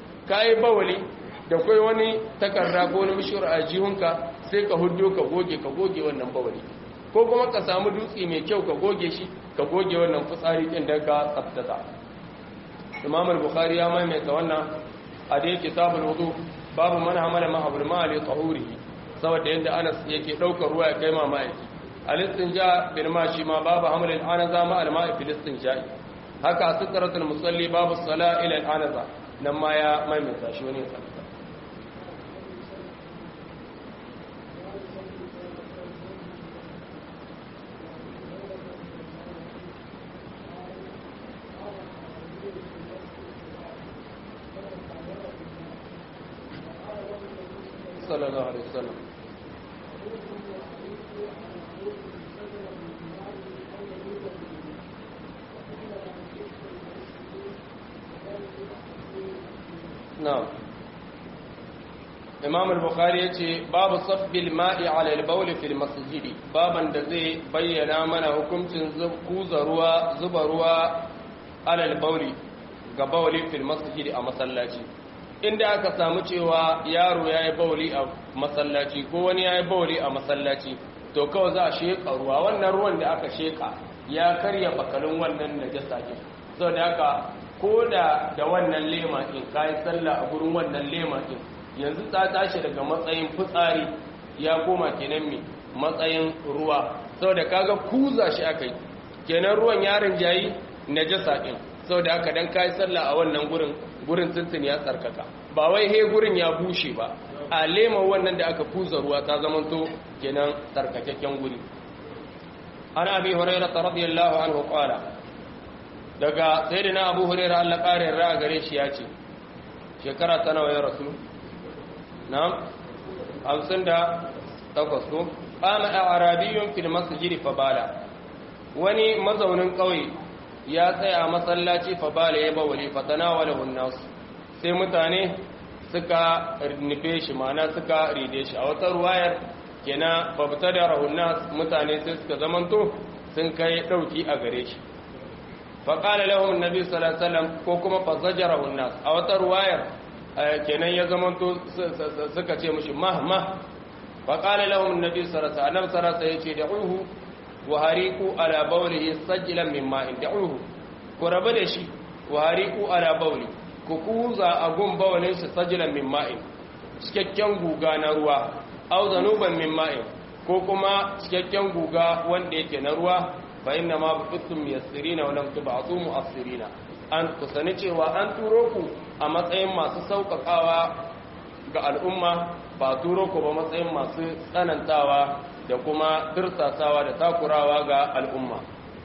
kai bawali da kai wani takarda ko wani mishiyar a jihunka sai ka huddo ka goge ka goge wannan bawali ko kuma ka samu dutse mai kyau ka goge shi ka goge wannan fitsari din da ka tsaftata Imam al-Bukhari ya maimaita wannan a dai kitabul wudu babu man hamala ma abul mali tahurihi saboda yanda Anas yake daukar ruwa ya kai ma mai al-istinja bil mashi ma babu hamal al-anaza ma al-ma'i fil istinja haka sitratul musalli babu sala ila al-anaza nan ma ya maimaita shi wani sa sallallahu alaihi wasallam. na'am Imam al-Bukhari yace babu sabbil ma'i 'ala al-bawl fil masjid, baban da zai bayyana mana hukuncin kuza ruwa zuba ruwa 'ala al-bawl ga bawli fil masjid a masallaci. Inda aka samu cewa yaro yayi bawli a masallaci ko wani yayi bawli a masallaci, to kawai za a sheka ruwa, wannan ruwan da aka sheka ya karya bakalin wannan najasa din. Saboda haka koda da wannan lema din kai sallah a gurin wannan lema din, yanzu ta tashi daga matsayin fitsari ya koma kenan mai matsayin ruwa, saboda kaga kuza shi akai kenan ruwan yarin jayi najasa din. saboda haka dan kai sallah a wannan gurin gurin tuntun ya tsarkaka, ba wai he gurin ya bushe ba, a lema wannan da aka kuza ruwa ta zamanto kenan tsarkakakken guri. ana abi hurairah radiyallahu anhu qala, daga sayyidina abu hurairah Allah kare ra gare shi ya ce shekara ta nawa ya rasu na'am hamsin da takwas ko qama a'rabiyyun fil masjid fa bala, wani mazaunin kauye ya tsaya a masallaci fa bala ya bawali fa tanawalahu an-nas, sai mutane suka nufe shi mana suka ride shi. a wata ruwayar kenan babtadarahu an-nas, mutane sai suka zamanto sun kai dauki a gare shi. fa qala lahum an-nabi sallallahu alaihi wasallam, ko kuma fa zajarahu an-nas, a wata ruwayar kenan ya zamanto suka ce mushi mahma. fa qala lahum an-nabi sallallahu alaihi wasallam, yace da'uhu wa hariqu ala bawlihi sajlan min ma'in, da'uhu ku rabu da shi, wa hariqu ala bawli, ku kuza a gun bawlin shi sajlan min ma'in, cikakken guga na ruwa, aw zanuban min ma'in, ko kuma cikakken guga wanda yake na ruwa. fa inna ma bi'tum yassirina wa lam tub'atu mu'assirina, an kusani cewa an turo ku a matsayin masu sauƙaƙawa ga al'umma, ba turo ku ba matsayin masu tsanantawa da kuma tursasawa da takurawa ga al'umma.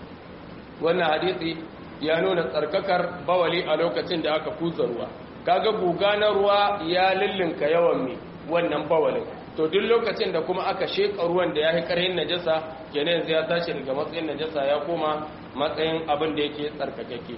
wannan hadisi ya nuna tsarkakar bawali a lokacin da aka kuza ruwa, kaga guga na ruwa ya lillinka yawan mi wannan bawalin, to duk lokacin da kuma aka sheka ruwan da ya yi karhin najasa, kenan yanzu ya tashi daga matsayin najasa ya koma matsayin abin da yake tsarkakeke.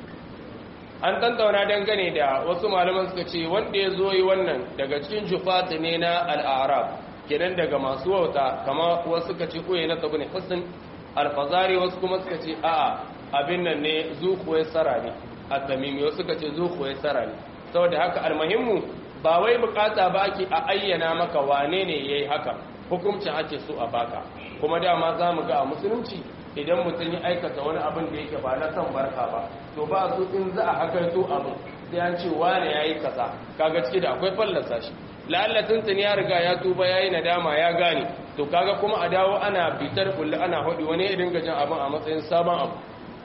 an tantauna dangane da wasu malaman suka ce wanda ya zo yi wannan daga cikin jufati ne na al'arab, kenan daga masu wauta, kama wasu suka ce koyi na tabu ne husn alfazari, wasu kuma suka ce a'a abin nan ne zukuwai sara ne a tamimi, wasu suka ce zukuwai sara ne. saboda haka almuhimmu ba wai bukata ba ake a ayyana maka wane ne yayi haka, hukuncin ake so a baka. kuma dama za mu ga a musulunci idan mutum ya aikata wani abin da yake ba na san barka ba, to ba su in za a hakaito abin sai an ce wane yayi kaza, kaga ciki da akwai fallasa shi, la'alla tuntun ya riga ya tuba yayi nadama ya gane, to kaga kuma a dawo ana bitar kullu ana hodi wani ya dinga jin abin a matsayin sabon abu,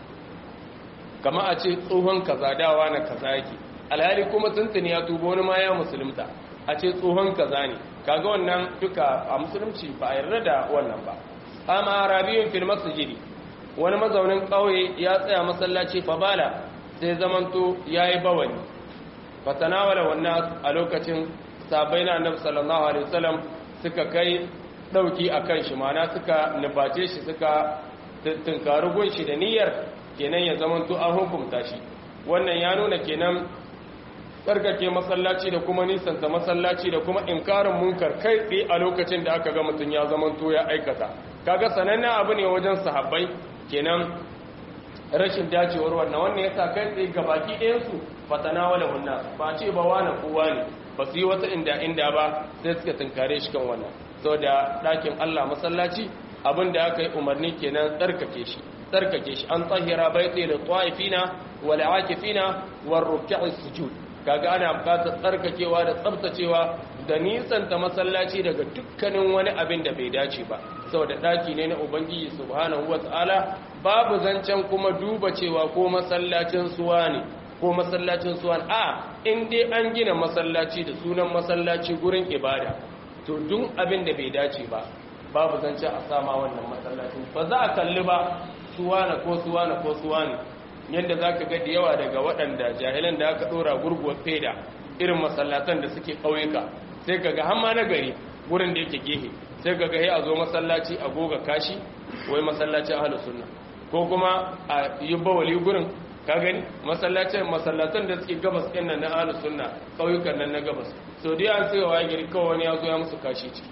kama a ce tsohon kaza dawa na kaza yake, alhali kuma tuntun ya tuba wani ma ya musulunta, a ce tsohon kaza ne, kaga wannan duka a musulunci ba a yarda da wannan ba. amma arabiyun fil masjidi, wani mazaunin kauye ya tsaya masallaci fa bala, sai zamanto yayi bawali, fa tanawala wannan a lokacin sabai na annabi sallallahu alaihi wasallam suka kai dauki akan shi, mana suka nuface shi, suka tunkari gunshi da niyyar kenan ya zamanto an hukunta shi. wannan ya nuna kenan tsarkake masallaci da kuma nisanta masallaci da kuma inkarin munkar kai tsaye a lokacin da aka ga mutum ya zamanto ya aikata. kaga sanannen abu ne wajen sahabbai kenan rashin dacewar wannan, wannan yasa kai tsaye gabaki ɗayansu fatana wala hunna, ba ce ba wani kowa ne, ba su yi wata inda inda ba, sai suka tunkare shi kan wannan. saboda ɗakin Allah masallaci abin da aka yi umarni kenan tsarkake shi tsarkake shi an tsahira baiti da ta'ifina wal akifina war ruk'i sujud. kaga ana bukatar tsarkakewa da tsabtacewa da nisanta masallaci daga dukkanin wani abin da bai dace ba, saboda daki ne na ubangiji subhanahu wataala. babu zancen kuma duba cewa ko masallacin suwa ne ko masallacin suwa ne, a in dai an gina masallaci da sunan masallaci gurin ibada, to duk abin da bai dace ba babu zancen a sama wannan masallacin. ba za a kalli ba suwa ne ko suwa ne ko suwa ne, yadda za ka ga da yawa daga waɗanda jahilan da aka ɗora gurguwar feda irin masallatan da suke ƙauyuka, sai ka ga hamma na gari gurin da yake gehe sai ga gahe a zo masallaci a goga kashi wai masallacin ahlus sunna ko kuma a yi bawali gurin ka gani masallacin masallatan da suke gabas ɗin nan na ahlus sunna kauyukan nan na gabas so dai an sai wa gari kawai wani ya zo ya musu kashi ciki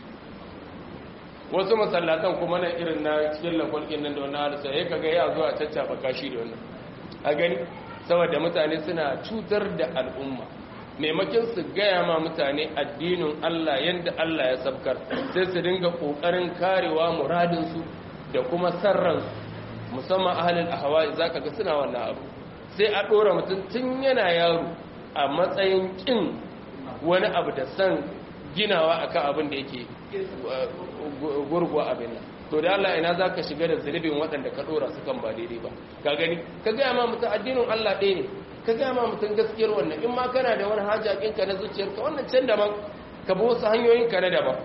wasu masallatan kuma na irin na cikin lakwalkin nan da wannan ahlus sunna ya kaga ya zo a caccaba kashi da wannan a gani saboda mutane suna cutar da al'umma maimakin su gaya ma mutane addinin Allah yadda Allah ya sabkar sai su dinga kokarin karewa muradinsu da kuma sarransu musamman ahalin ahwa'i zaka ga suna wannan abu sai a dora mutum tun yana yaro a matsayin kin wani abu da san ginawa akan abin da yake gurguwa abin nan to da Allah ina zaka shiga da zulubin waɗanda ka dora su kan ba daidai ba ka gani ka gaya ma mutum addinin Allah ɗaya ne ka gaya ma mutum gaskiyar wannan in ma kana da wani haja ɗinka na zuciyarka wannan can daban ka bi wasu hanyoyinka na daban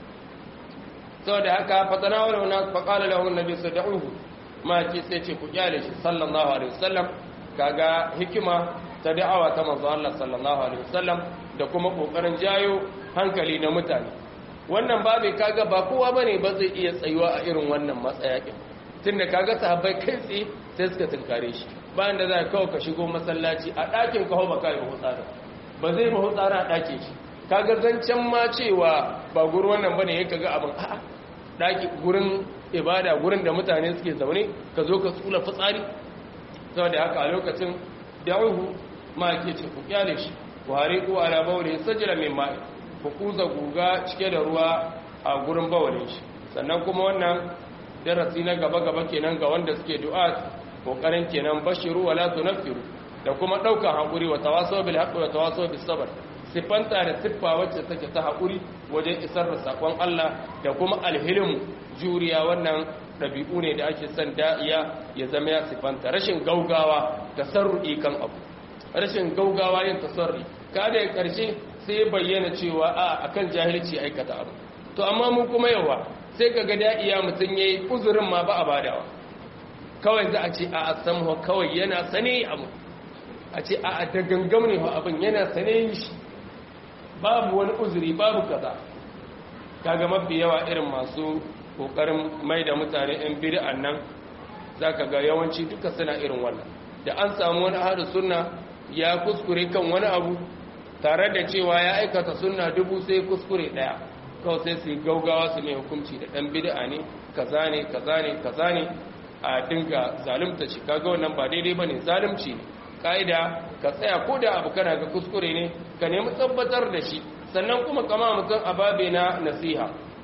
saboda haka fatana wani wani faƙala lahun nabi su da'uhu ma ce sai ce ku kyale shi sallallahu alaihi wasallam kaga hikima ta da'awa ta manzo Allah sallallahu alaihi wasallam da kuma kokarin jayo hankali na mutane wannan babu kaga ba kowa bane ba zai iya tsayuwa a irin wannan matsayakin tunda kaga sahabbai kai tsaye sai suka tunkare shi bayan da za ka kawo ka shigo masallaci a ɗakin kawo ba kai mahutsara ba zai mahutsara a ɗakin shi kaga zancen ma cewa ba guri wannan bane ya kaga abin a'a ɗaki gurin ibada gurin da mutane suke zaune ka zo ka tsula fitsari saboda haka a lokacin da'uhu ma ke ce ku kyale shi ku hare ku ala bawli sajala min ma'i ku kuza guga cike da ruwa a gurin bawalin shi sannan kuma wannan darasi na gaba gaba kenan ga wanda suke du'a kokarin kenan bashiru wala tunfiru da kuma daukan hakuri wa tawasaw bil haqqi wa tawasaw bis sabr sifanta da siffa wacce take ta hakuri wajen isar da sakon Allah da kuma alhilmu juriya wannan dabi'u ne da ake son da'iya ya zama ya sifanta rashin gaugawa tasarru'i kan abu rashin gaugawa yin tasarri kada ya karshe sai bayyana cewa a akan jahilci aikata abu to amma mun kuma yawa sai kaga da'iya mutun yayi uzurin ma ba a badawa kawai za a ce a asamu kawai yana sane abu a ce a da gangam ne abin yana sane shi babu wani uzuri babu kaza kaga mafi yawa irin masu kokarin mai da mutane yan bid'an nan zaka ga yawanci duka suna irin wannan da an samu wani ahadu sunna ya kuskure kan wani abu tare da cewa ya aikata sunna dubu sai kuskure daya kawai sai su gaugawa su mai hukunci da dan bid'a ne kaza ne kaza ne kaza ne a dinga zalunta shi kaga wannan ba daidai bane zalunci ne kaida ka tsaya ko da abu kana ga kuskure ne ka nemi tabbatar da shi sannan kuma kama mutum ababe na nasiha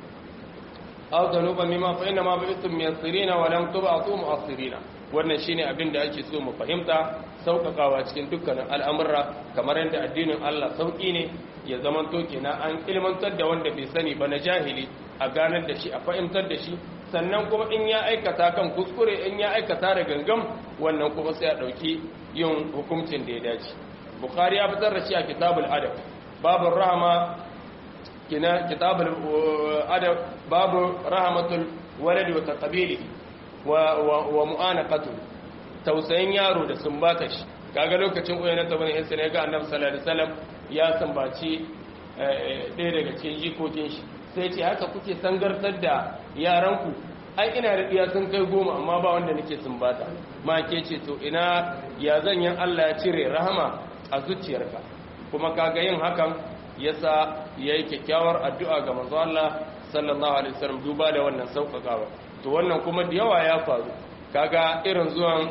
aw zanuba mimma fa inna ma bi'tum yassirina wa lam tub'atu mu'assirina wannan shine abin da ake so mu fahimta saukakawa cikin dukkanin al'amura kamar yadda addinin Allah sauki ne ya zaman to kenan an ilmantar da wanda bai sani ba na jahili a ganar da shi a fahimtar da shi sannan kuma in ya aikata kan kuskure in ya aikata da gangam wannan kuma sai a dauki yin hukuncin da ya dace bukhari ya fitar da shi a kitabul adab babu rahama kina kitabul adab babu rahmatul walad wa taqbilihi wa wa mu'anaqatu tausayin yaro da sumbata shi kaga lokacin uyanan ta bane sai ga annabi sallallahu alaihi wasallam ya sambaci ɗaya daga cikin jikokin shi sai ce haka kuke sangartar da yaranku ai ina da diya sun kai goma amma ba wanda nake sumbata ma ke ce to ina ya zanyan Allah ya cire rahama a zuciyarka kuma kaga yin hakan yasa yayi kyakkyawar addu'a ga manzo Allah sallallahu alaihi wasallam duba da wannan saukakawa to wannan kuma da yawa ya faru kaga irin zuwan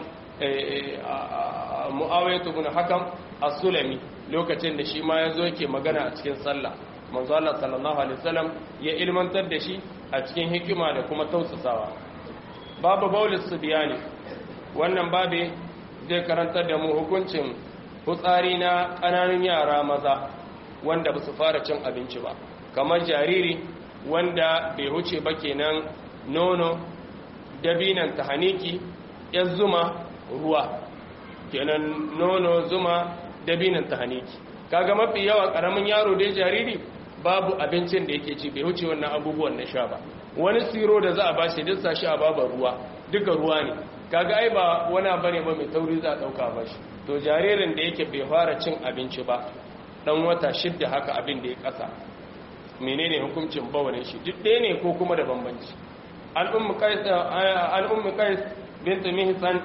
Muawiyah ibn Hakam as-Sulami lokacin da shi ma yazo yake magana a cikin sallah manzo Allah sallallahu alaihi wasallam ya ilmantar da shi a cikin hikima da kuma tausasawa babu baulis subiyani wannan babe zai karantar da mu hukuncin hutsari na ƙananun yara maza wanda ba su fara cin abinci ba kamar jariri wanda bai huce ba kenan nono dabinan tahaniki yan zuma ruwa kenan nono zuma dabinan tahaniki kaga mafi yawa karamin yaro dai jariri babu abincin da yake ci bai wuce wannan abubuwan na sha ba wani siro da za a bashi duk sashi a babar ruwa duka ruwa ne kaga ai ba wani bane ba mai tauri za a dauka bashi to jaririn da yake bai fara cin abinci ba dan wata shidda haka abin da ya kasa menene hukuncin bawalin shi duk ɗaya ne ko kuma da bambanci al-ummu qais al-ummu qais bint mihsan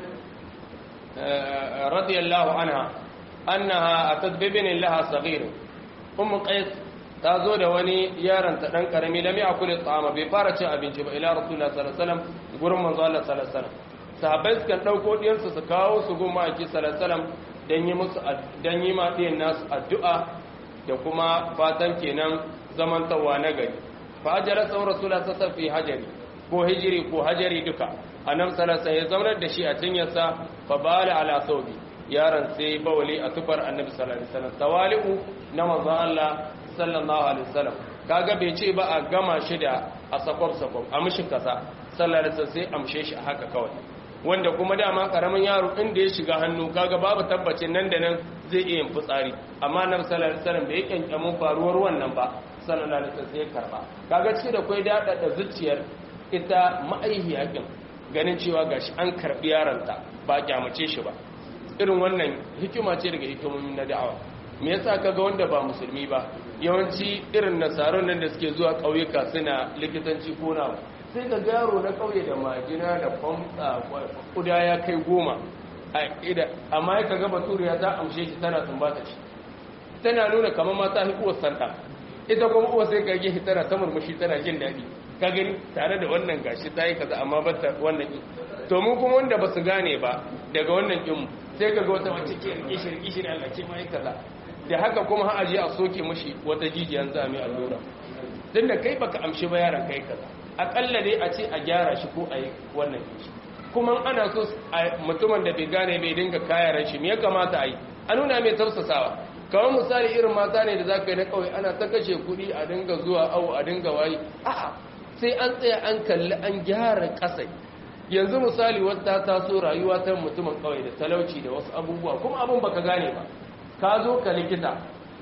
radiyallahu anha annaha atat bi bin laha saghir ummu qais ta zo da wani yaron ta dan karami lam yakul at'ama bai fara cin abinci ba ila rasulullahi sallallahu alaihi wasallam gurin manzo Allah sallallahu alaihi wasallam sahabbai suka dauko diyansu su kawo su goma aki sallallahu alaihi wasallam dan yi musu dan yi ma diyan nasu addu'a da kuma fatan kenan zamantawa na gari fa ajara sau rasulullahi sallallahu alaihi wasallam fi hajari ko hijiri ko hajari duka annabi sallallahu alaihi wasallam ya zaunar da shi a cinyarsa fa bala ala thawbi yaron sai bawali a tufar annabi sallallahu alaihi wasallam tawali'u na manzo Allah sallallahu alaihi wasallam kaga bai ce ba a gama shi da a sakwab sakwab a mishi kasa sallallahu alaihi wasallam sai amshe shi a haka kawai wanda kuma dama karamin yaro inda ya shiga hannu kaga babu tabbacin nan da nan zai iya yin fitsari amma annabi sallallahu alaihi wasallam bai kyankyamin faruwar wannan ba sallallahu alaihi wasallam sai karba kaga cike da kai dada da zuciyar ita ma'aihiya din ganin cewa gashi an karbi yaronta ba kyamace shi ba irin wannan hikima ce daga hikimomin na da'awa me yasa kaga wanda ba musulmi ba yawanci irin nasaron nan da suke zuwa ƙauyuka suna likitanci ko na sai ga yaro na ƙauye da majina da kwamta kuda ya kai goma a ida amma ya kaga baturiya ta amshe shi tana tumbata shi tana nuna kamar mata hikuwar sanda ita kuma uwa sai ka gefe tana ta murmushi tana jin daɗi ka gani tare da wannan gashi ta yi kaza amma ba ta wannan ƙin to mun kuma wanda ba su gane ba daga wannan ƙin sai ka ga wata mace ke rike shi rike shi da Allah ke mai kaza da haka kuma ha aje a soke mashi wata jijiyan zami allura tun da kai baka amshi ba yaran kai kaza akalla dai a ce a gyara shi ko a yi wannan shi kuma ana so mutumin da bai gane bai dinga kayaran shi me ya kamata a yi a nuna mai tausasawa kawai misali irin mata ne da za ka yi na kawai ana ta kashe kuɗi a dinga zuwa awo a dinga wayi a'a sai an tsaya an kalli an gyara ƙasai yanzu misali wata taso rayuwa ta mutumin kawai da talauci da wasu abubuwa kuma abin baka gane ba ka zo ka likita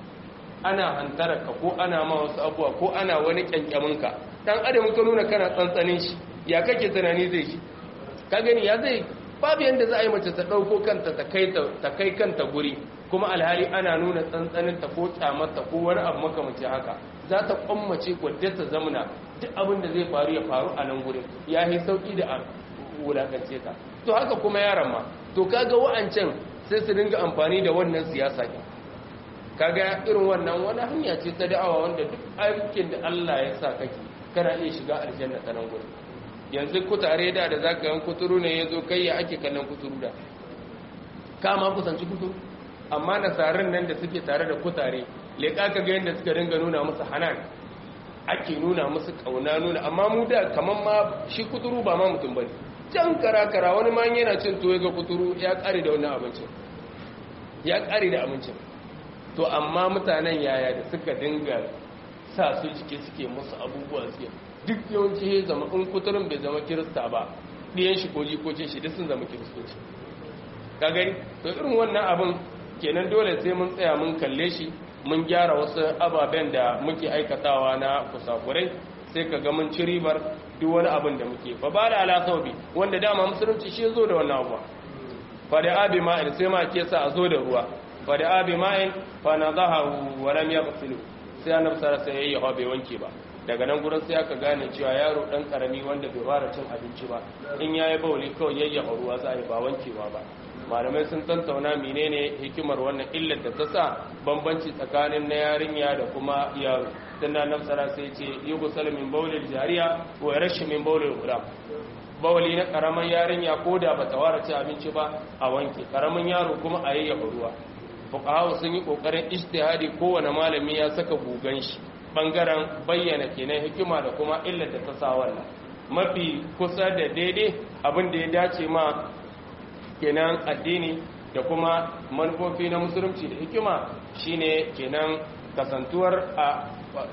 ana hantararka ko ana ma wasu abuwa ko ana wani kyankyaminka dan adam ka nuna kana tsantsanin shi ya kake tunani zai shi ka gani ya zai babu yanda za a yi mace ta ɗauko kanta ta kai kanta guri kuma alhali ana nuna tsantsaninta ko kyamarta ko wani abu makamanci haka za ta kwammace kwadda ta zamana duk abin da zai faru ya faru a nan gurin ya yi sauki da a wulakance ta to haka kuma yaran ma to kaga wa'ancan sai su dinga amfani da wannan siyasa ɗin kaga irin wannan wani hanya ce ta da'awa wanda duk aikin da Allah ya sa kake kana iya shiga aljanna ta nan gurin yanzu kutare da da zaka yan kuturu ne yazo kai ya ake kallon kuturu da kama kusanci kuturu amma nasarin nan da suke tare da kutare leka ka ga yanda suka dinga nuna musu hanan ake nuna musu kauna nuna amma mu da kaman ma shi kuturu ba ma mutum bane can kara-kara wani ma yana cin tuwo ga kuturu ya kare da wannan abincin ya kare da abincin to amma mutanen yaya da suka dinga sa su jike suke musu abubuwa suke duk yawanci ya zama in kuturin bai zama kirista ba ɗiyan shi ko jikocin shi duk sun zama kiristoci ka gani to irin wannan abin kenan dole sai mun tsaya mun kalle shi mun gyara wasu ababen da muke aikatawa na kusakurai sai ka ga mun ci ribar duk wani abin da muke fa ba da alaƙawabi wanda dama musulunci shi zo da wannan abuwa fa da abi ma'in sai ma ke sa a zo da ruwa fa da abi ma'in fa na zahahu wa lam yaghsilu sai annabi sallallahu alaihi wasallam bai wanke ba daga nan gurin sai aka gane cewa yaro dan karami wanda bai fara cin abinci ba in yayi bauli kawai yayyafa ruwa za a yi ba wankewa ba malamai sun tantauna menene hikimar wannan illar da ta sa bambanci tsakanin na yarinya da kuma yaro dan nan nafsara sai ce yughsal min bawlil jariya wa yarash min bawlil ghulam bawli na karaman yarinya ko da bata wara ci abinci ba a wanke karamin yaro kuma a yayyafa ruwa fuqaha sun yi kokarin ijtihadi kowane malami ya saka gugan shi bangaren bayyana kenan hikima da kuma illar da ta sa wannan mafi kusa da daidai abin da ya dace ma kenan addini da kuma manufofi na musulunci da hikima shine kenan kasantuwar a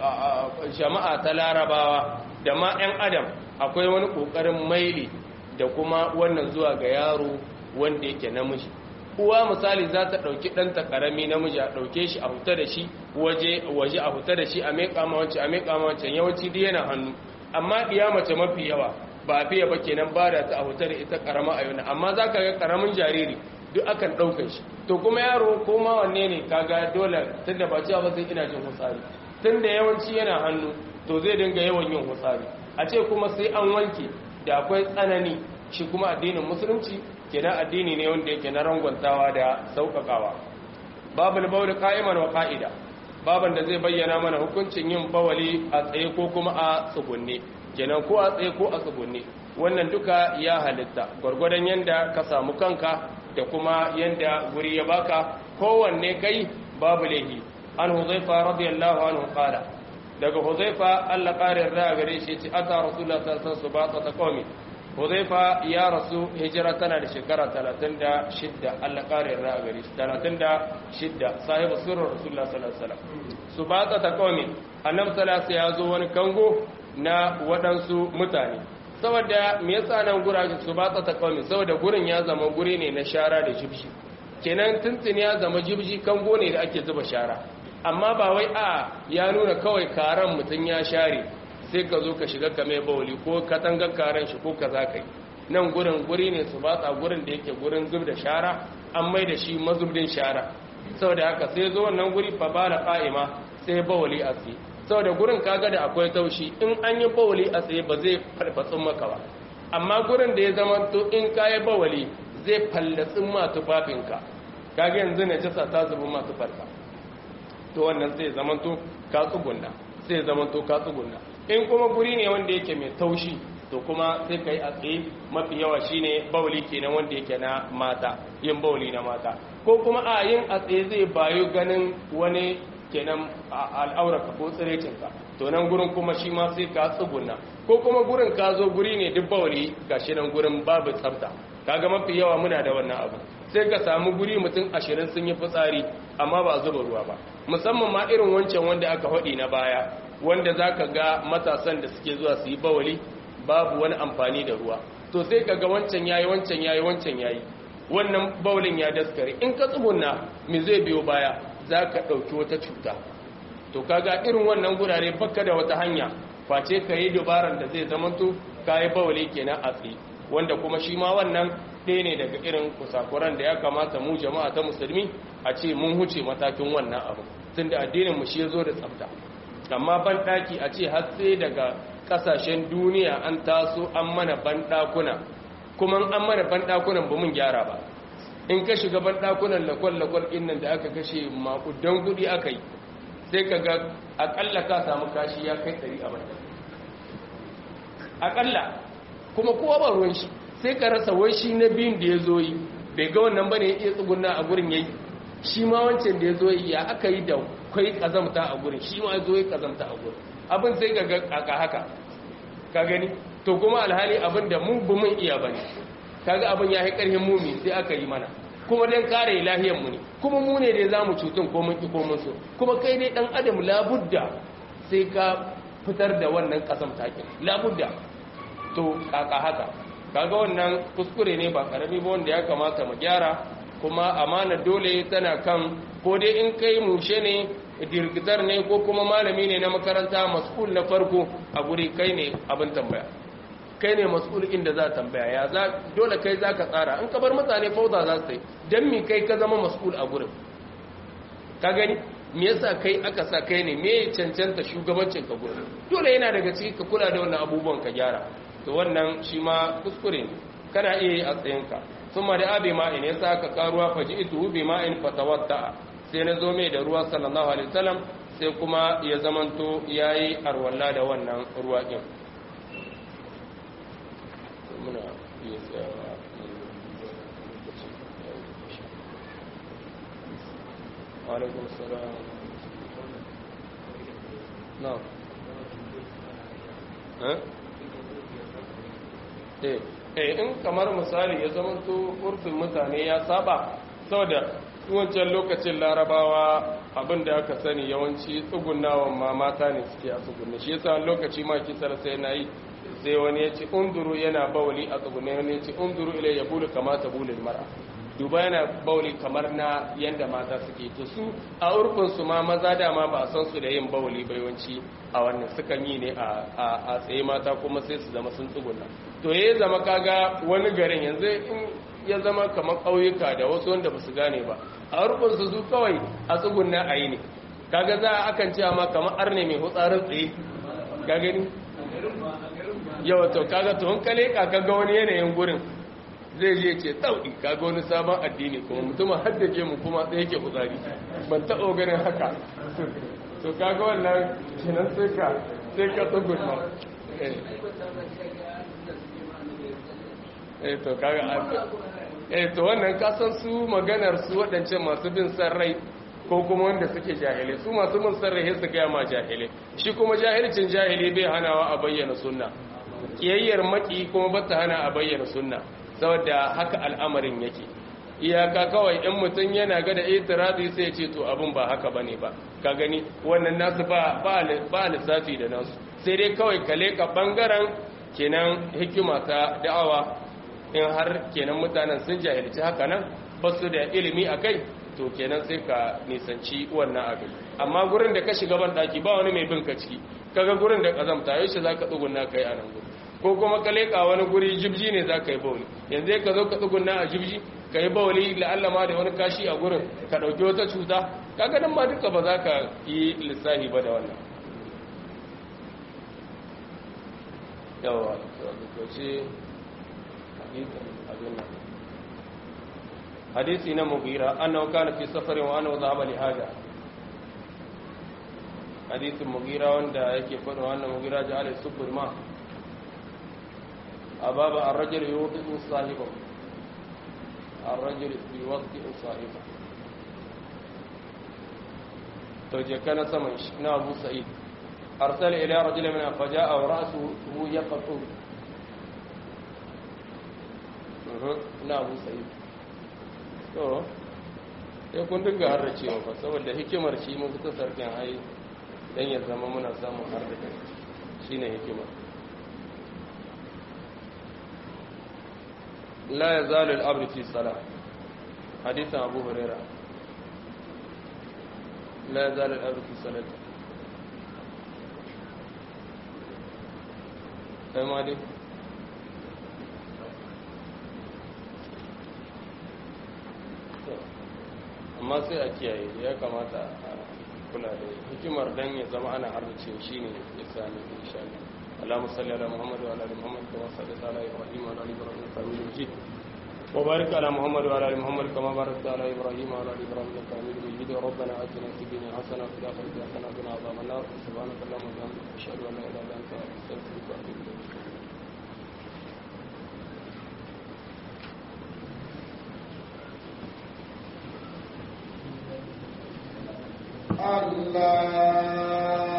jama'a ta larabawa da ma 'yan adam akwai wani kokarin maili da kuma wannan zuwa ga yaro wanda yake namiji uwa misali za ta ɗauki ɗanta ƙarami namiji a ɗauke shi a huta da shi waje waje a huta da shi a meƙa ma wancan a meƙa ma wancan yawanci dai yana hannu amma ɗiya mace mafi yawa ba a fiye ba kenan ba da ta a huta da ita ƙarama a yau amma za ka ga ƙaramin jariri duk akan ɗaukar shi to kuma yaro ko ma wanne ne kaga dole tun da ba cewa ba sai ina jin hutsari tunda yawanci yana hannu to zai dinga yawan yin hutsari a ce kuma sai an wanke da akwai tsanani shi kuma addinin musulunci kenan addini ne wanda yake na rangwantawa da sauƙaƙawa babul bawl qa'iman wa qa'ida baban da zai bayyana mana hukuncin yin bawali a tsaye ko kuma a tsugunne kenan ko a tsaye ko a tsugunne wannan duka ya halitta gwargwadon yanda ka samu kanka da kuma yanda guri ya baka kowanne kai babu laifi an huzaifa radiyallahu anhu qala daga huzaifa Allah ƙarin ra gare shi ce ata rasulullah sallallahu alaihi wasallam ta qaumi huzaifa ya rasu hijira tana da shekara talatin da shida Allah ƙarin ra gare shi talatin da shida sahibu sirrin rasulullah sallallahu alaihi wasallam subata ta qaumi annabi sallallahu ya zo wani kango na waɗansu mutane saboda me yasa nan guraje subata ta qaumi saboda gurin ya zama guri ne na shara da jibji kenan tuntuni ya zama jibji kango ne da ake zuba shara amma ba wai a ya nuna kawai karan mutum ya share sai ka zo ka shiga kame bauli ko katangar karen shi ko ka za ka yi nan gurin guri ne su batsa gurin da yake gurin zub da shara an mai da shi mazubdin shara saboda haka sai zo wannan guri fa bala qa'ima sai bauli a tsaye saboda gurin kaga da akwai taushi in an yi bauli a tsaye ba zai farfatsun maka ba amma gurin da ya zama to in kayi bauli zai fallatsin ma tufafinka kaga yanzu ne jasa ta zubi ma tufarka to wannan sai zamanto ka tsugunna sai zamanto ka tsugunna in kuma guri ne wanda yake mai taushi to kuma sai kai a tsaye mafi yawa shine bauli kenan wanda yake na mata yin bauli na mata ko kuma a yin a tsaye zai bayo ganin wani kenan al'aurarka ko tsirecinka to nan gurin kuma shi ma sai ka tsugunna ko kuma gurin ka zo guri ne duk bauli gashi nan gurin babu tsafta kaga mafi yawa muna da wannan abu sai ka samu guri mutum ashirin sun yi fitsari amma ba zuba ruwa ba musamman ma irin wancan wanda aka haɗi na baya wanda za ka ga matasan da suke zuwa su yi bawali babu wani amfani da ruwa to sai ka ga wancan yayi wancan yayi wancan yayi wannan bawalin ya daskare in ka tsubunna me zai biyo baya za ka ɗauki wata cuta to kaga irin wannan gurare baka da wata hanya face ka yi dubaran da zai zamanto ka yi bawali kenan a tsaye wanda kuma shi ma wannan ɗaya ne daga irin kusakuran da ya kamata mu jama'a ta musulmi a ce mun huce matakin wannan abu tun da addininmu shi ya zo da tsafta amma banɗaki a ce har sai daga ƙasashen duniya an taso an mana banɗakuna kuma an mana banɗakunan ba mun gyara ba in ka shiga banɗakunan lakwal-lakwal innan da aka kashe makudan kuɗi aka yi sai ka ga aƙalla ka samu kashi ya kai ɗari a banɗaki aƙalla kuma kowa ba ruwan shi sai ka rasa wai shi na biyun da ya zo yi bai ga wannan bane ya iya tsugunna a gurin yayi shi ma wancan da ya zo yi ya aka yi da kai kazamta a gurin shi ma ya zo yi kazamta a gurin abin sai ka ga kaka haka ka gani to kuma alhali abin da mu bu mun iya bane kaga abin ya yi karhin mumi sai aka yi mana kuma dan kare lahiyar mu ne kuma mu ne da zamu cutun ko mun ki ko mun so kuma kai ne dan adam labudda sai ka fitar da wannan kazamta kin labudda to kaka haka kaga wannan kuskure ne ba karami ba wanda ya kamata mu gyara kuma amana dole tana kan ko dai in kai mushe ne dirgitar ne ko kuma malami ne na makaranta mas'ul na farko a guri kai ne abin tambaya kai ne mas'ul inda za tambaya ya za dole kai zaka tsara in ka bar mutane fauda za su yi dan mi kai ka zama mas'ul a gurin ka gani me yasa kai aka sa kai ne me cancanta shugabancin ka gurin dole yana daga ciki ka kula da wannan abubuwan ka gyara to wannan shi ma kuskure ne kana iya yi a tsayinka sun ma da abi ma'in ya sa ka karuwa faji ituhu bi ma'in fatawatta sai na zo mai da ruwa sallallahu alaihi wasallam sai kuma ya zamanto ya yi arwalla da wannan ruwa ɗin muna iya tsayawa alaikun salam na eh eh in kamar misali ya zama to urfin mutane ya saba saboda wancan lokacin larabawa abinda aka sani yawanci tsugunawan ma mata ne suke a tsugunne shi yasa lokaci ma kisar sai na yi sai wani ya ce unduru yana bawali a tsugunne wani ya ce unduru ilai ya bulu kamata bulin mara duba yana bauli kamar na yanda mata suke to su a urfinsu ma maza dama ba a san su da yin bauli baiwanci a wannan sukan yi ne a tsaye mata kuma sai su zama sun tsuguna to ya zama kaga wani garin yanzu in ya zama kamar ƙauyuka da wasu wanda ba su gane ba a urfinsu su kawai a tsuguna a yi ne kaga za a akan cewa ma kamar arne mai hutsarin tsaye ka gani yawa to kaga to in ka leka kaga wani yanayin gurin zai je ce tsaudi kaga wani sabon addini kuma mutumin haddace mu kuma tsaye yake hutsari ban taɓa ganin haka to kaga wannan kenan sai ka sai ka tsugunna eh to kaga eh to wannan kasan su maganar su waɗancan masu bin san rai ko kuma wanda suke jahilai su masu bin san rai su gaya ma jahilai shi kuma jahilcin jahili bai hanawa a bayyana sunna kiyayyar maki kuma ba ta hana a bayyana sunna saboda haka al'amarin yake iyaka kawai in mutum yana ga da itirazi sai ya ce to abin ba haka bane ba ka gani wannan nasu ba ba lissafi da nasu sai dai kawai ka leka bangaren kenan hikima ta da'awa in har kenan mutanen sun jahilci haka nan ba su da ilimi a kai to kenan sai ka nisanci wannan abin amma gurin da ka shiga ban daki ba wani mai bin ka ciki kaga gurin da kazamta yau shi zaka tsugunna kai a nan gurin ko kuma ka leka wani guri jibji ne zaka yi bauli yanzu ka zo ka tsugunna a jibji ka yi bauli la'alla ma da wani kashi a gurin ka dauki wata cuta kaga nan ma duka ba za ka yi lissafi ba da wannan yawa to ce حديث إن مغيرة أنه كان في سفر وأنه ذهب لحاجة حديث مغيرة وأنه يكفر وأنه مغيرة جعل السب الماء أباب الرجل يوطئ صاحبه الرجل يوطئ صاحبه توجه كان سمش أبو سعيد أرسل إلى رجل من فجاء ورأسه يقطر na abu sai to sai kun dinga har da cewa fa saboda hikimar shi mun fita sarkin ai dan ya zama muna samun har da shine hikimar la yazalu al-abd fi salah hadithan abu hurairah la yazalu al-abd fi salat sai ma dai amma sai a kiyaye ya kamata a kula da hikimar dan ya zama ana harbace shi ne ya sami insha Allah Allahumma salli ala Muhammad wa ala ali Muhammad kama sallaita ala Ibrahim wa ala ali Ibrahim innaka Hamidum Majid wa barik ala Muhammad wa ala ali Muhammad kama barakta ala Ibrahim wa ala ali Ibrahim innaka Hamidum Majid rabbana atina fid dunya hasanatan wa fil akhirati hasanatan wa qina adhaban nar subhanaka Allahumma wa bihamdika ashhadu an la ilaha illa anta astaghfiruka wa atubu ilayk Allah